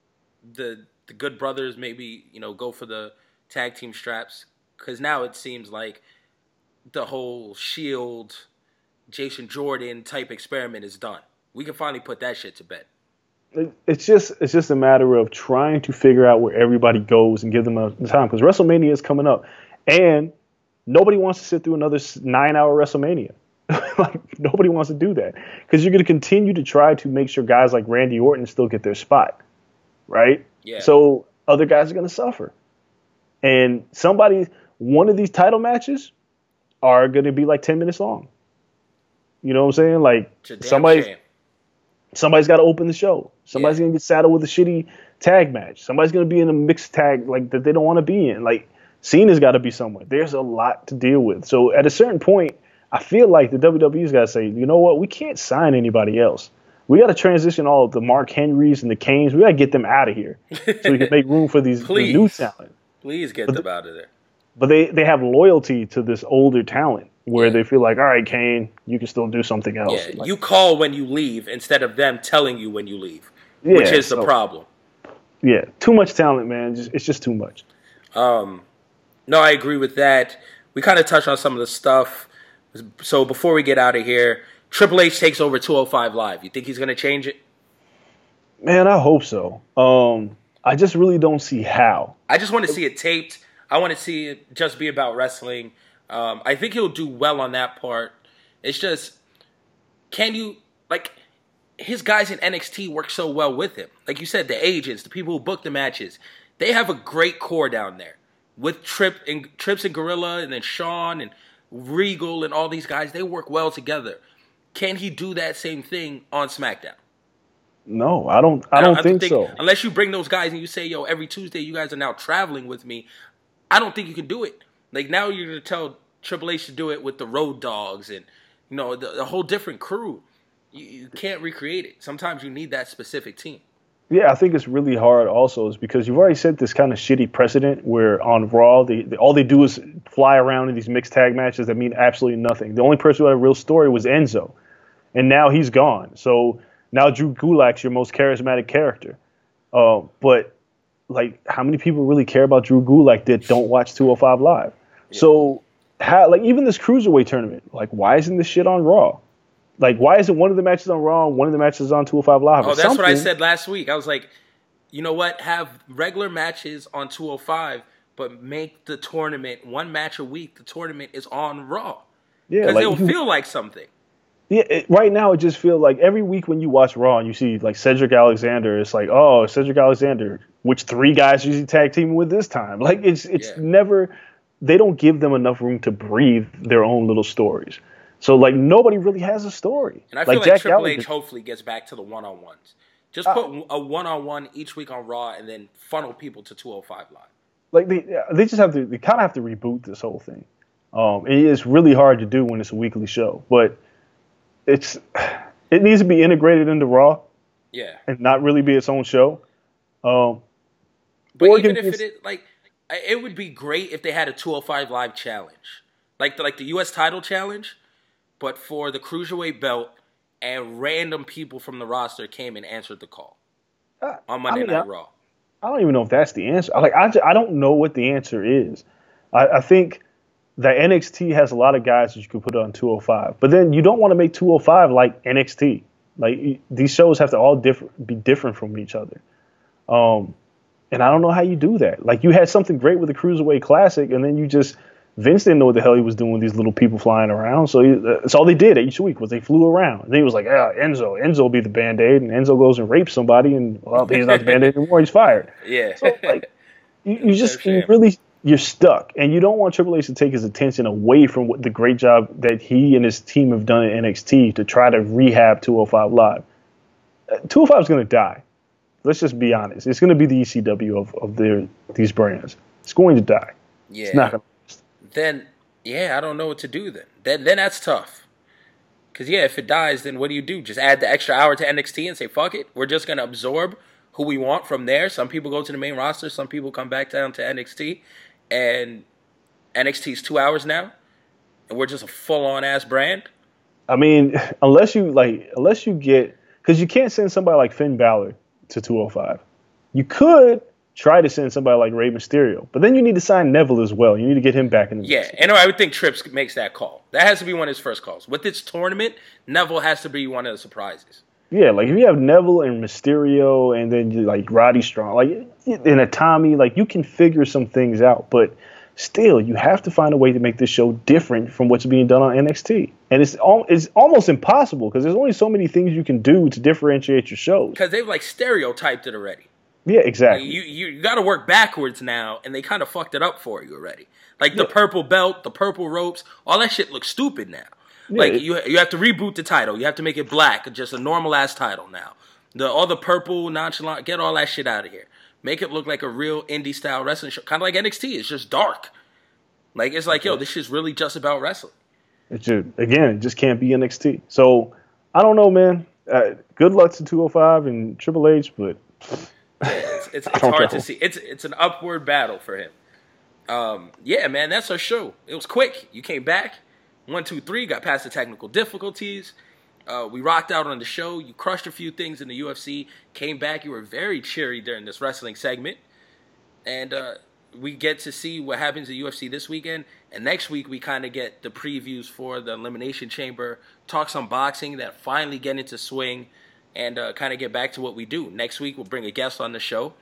the the Good Brothers maybe you know go for the tag team straps because now it seems like the whole Shield, Jason Jordan type experiment is done. We can finally put that shit to bed. It's just it's just a matter of trying to figure out where everybody goes and give them a time because WrestleMania is coming up, and nobody wants to sit through another nine-hour WrestleMania. Like nobody wants to do that because you're going to continue to try to make sure guys like Randy Orton still get their spot, right? Yeah. So other guys are going to suffer, and somebody one of these title matches are going to be like ten minutes long. You know what I'm saying? Like somebody. Somebody's got to open the show. Somebody's yeah. going to get saddled with a shitty tag match. Somebody's going to be in a mixed tag like that they don't want to be in. Like Cena's got to be somewhere. There's a lot to deal with. So at a certain point, I feel like the W W E's got to say, you know what? We can't sign anybody else. We got to transition all of the Mark Henrys and the Canes. We got to get them out of here so we can make room for these the new talent. Please get but them out of there. But they, they have loyalty to this older talent. Where yeah. they feel like, all right, Kane, you can still do something else. Yeah, like, you call when you leave instead of them telling you when you leave, yeah, which is so, the problem. Yeah, too much talent, man. Just, it's just too much. Um, no, I agree with that. We kind of touched on some of the stuff. So before we get out of here, Triple H takes over two oh five Live. You think he's going to change it? Man, I hope so. Um, I just really don't see how. I just want to see it taped. I want to see it just be about wrestling. Um, I think he'll do well on that part. It's just, can you, like, his guys in N X T work so well with him. Like you said, the agents, the people who book the matches, they have a great core down there. With Trip and Trips and Gorilla and then Shawn and Regal and all these guys, they work well together. Can he do that same thing on SmackDown? No, I don't I, I don't, don't think, think so. Unless you bring those guys and you say, yo, every Tuesday you guys are now traveling with me, I don't think you can do it. Like, now you're going to tell Triple H to do it with the Road Dogs and, you know, the, the whole different crew. You, you can't recreate it. Sometimes you need that specific team. Yeah, I think it's really hard also is because you've already set this kind of shitty precedent where on Raw, they, they, all they do is fly around in these mixed tag matches that mean absolutely nothing. The only person who had a real story was Enzo, and now he's gone. So now Drew Gulak's your most charismatic character. Uh, but, like, how many people really care about Drew Gulak that don't watch two oh five Live? Yeah. So, how, like, even this Cruiserweight tournament, like, why isn't this shit on Raw? Like, why isn't one of the matches on Raw, one of the matches on two oh five Live? Oh, that's something? What I said last week. I was like, you know what? Have regular matches on two oh five, but make the tournament one match a week. The tournament is on Raw. Yeah, because like, it'll feel like something. Yeah, it, right now it just feels like every week when you watch Raw and you see like Cedric Alexander, it's like, oh, Cedric Alexander, which three guys is he tag teaming with this time? Like, it's it's yeah. never. They don't give them enough room to breathe their own little stories. So, like, nobody really has a story. And I feel like, like Triple Gallagher, H hopefully gets back to the one-on-ones. Just put uh, a one-on-one each week on Raw and then funnel people to two oh five Live. Like, they they just have to, they kind of have to reboot this whole thing. Um, it is really hard to do when it's a weekly show, but it's it needs to be integrated into Raw. Yeah. And not really be its own show. Um, but even if it is, like, it would be great if they had a two oh five Live challenge. Like the, like the U S title challenge, but for the Cruiserweight belt, and random people from the roster came and answered the call uh, on Monday I mean, Night I, Raw. I don't even know if that's the answer. Like, I, just, I don't know what the answer is. I, I think that N X T has a lot of guys that you could put on two oh five, but then you don't want to make two oh five like N X T. Like, these shows have to all different, be different from each other. Um, and I don't know how you do that. Like, you had something great with the Cruiserweight Classic, and then you just, Vince didn't know what the hell he was doing with these little people flying around. So he, that's all they did each week was they flew around. And then he was like, ah, Enzo. Enzo will be the Band-Aid. And Enzo goes and rapes somebody, and, well, he's not the Band-Aid anymore. He's fired. Yeah. So, like, you, you just, you really, you're stuck. And you don't want Triple H to take his attention away from what the great job that he and his team have done at N X T to try to rehab two oh five Live. two oh five is going to die. Let's just be honest. It's going to be the E C W of, of their these brands. It's going to die. Yeah. It's not going to. Then, yeah, I don't know what to do then. Then, then that's tough. Because, yeah, if it dies, then what do you do? Just add the extra hour to N X T and say, fuck it. We're just going to absorb who we want from there. Some people go to the main roster. Some people come back down to N X T. And N X T is two hours now. And we're just a full-on ass brand. I mean, unless you, like, unless you get... Because you can't send somebody like Finn Balor to two oh five. You could try to send somebody like Rey Mysterio, but then you need to sign Neville as well. You need to get him back in the Yeah, and I would think Trips makes that call. That has to be one of his first calls. With this tournament, Neville has to be one of the surprises. Yeah, like if you have Neville and Mysterio and then you, like Roddy Strong, like in a Tommy, like you can figure some things out, but still, you have to find a way to make this show different from what's being done on N X T. And it's al- it's almost impossible because there's only so many things you can do to differentiate your shows. Because they've like stereotyped it already. Yeah, exactly. You you, you got to work backwards now, and they kind of fucked it up for you already. Like the yeah. purple belt, the purple ropes, all that shit looks stupid now. Yeah, like it, you you have to reboot the title. You have to make it black, just a normal ass title now. The all the purple nonchalant, get all that shit out of here. Make it look like a real indie style wrestling show, kind of like N X T. It's just dark. Like it's like yo, this shit's really just about wrestling. It just, again, it just can't be N X T. So I don't know, man. Uh, good luck to two oh five and Triple H, but yeah, it's it's, it's hard know. to see. It's it's an upward battle for him. Um, yeah, man, that's our show. It was quick. You came back. One, two, three. Got past the technical difficulties. Uh, we rocked out on the show. You crushed a few things in the U F C. Came back. You were very cheery during this wrestling segment. And uh, we get to see what happens at U F C this weekend. And next week, we kind of get the previews for the Elimination Chamber. Talk some boxing that finally get into swing. And uh, kind of get back to what we do. Next week, we'll bring a guest on the show.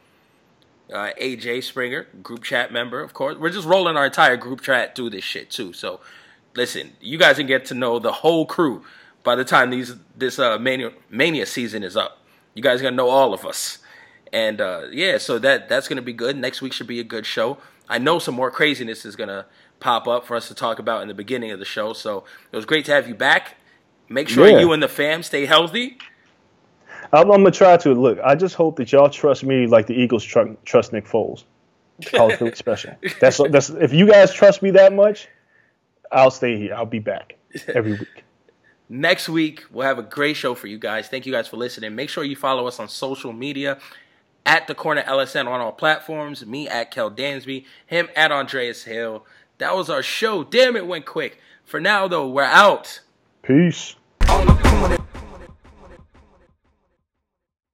Uh, A J Springer, group chat member, of course. We're just rolling our entire group chat through this shit, too. So, listen, you guys can get to know the whole crew by the time these this uh, Mania, Mania season is up. You guys are going to know all of us. And, uh, yeah, so that that's going to be good. Next week should be a good show. I know some more craziness is going to pop up for us to talk about in the beginning of the show. So, it was great to have you back. Make sure yeah. you and the fam stay healthy. I'm, I'm gonna try to look. I just hope that y'all trust me like the Eagles tr- trust Nick Foles. College Philly special. That's that's if you guys trust me that much, I'll stay here. I'll be back every week. Next week we'll have a great show for you guys. Thank you guys for listening. Make sure you follow us on social media at The Corner L S N on all platforms. Me at Kel Dansby. Him at Andreas Hill. That was our show. Damn, it went quick. For now though, we're out. Peace.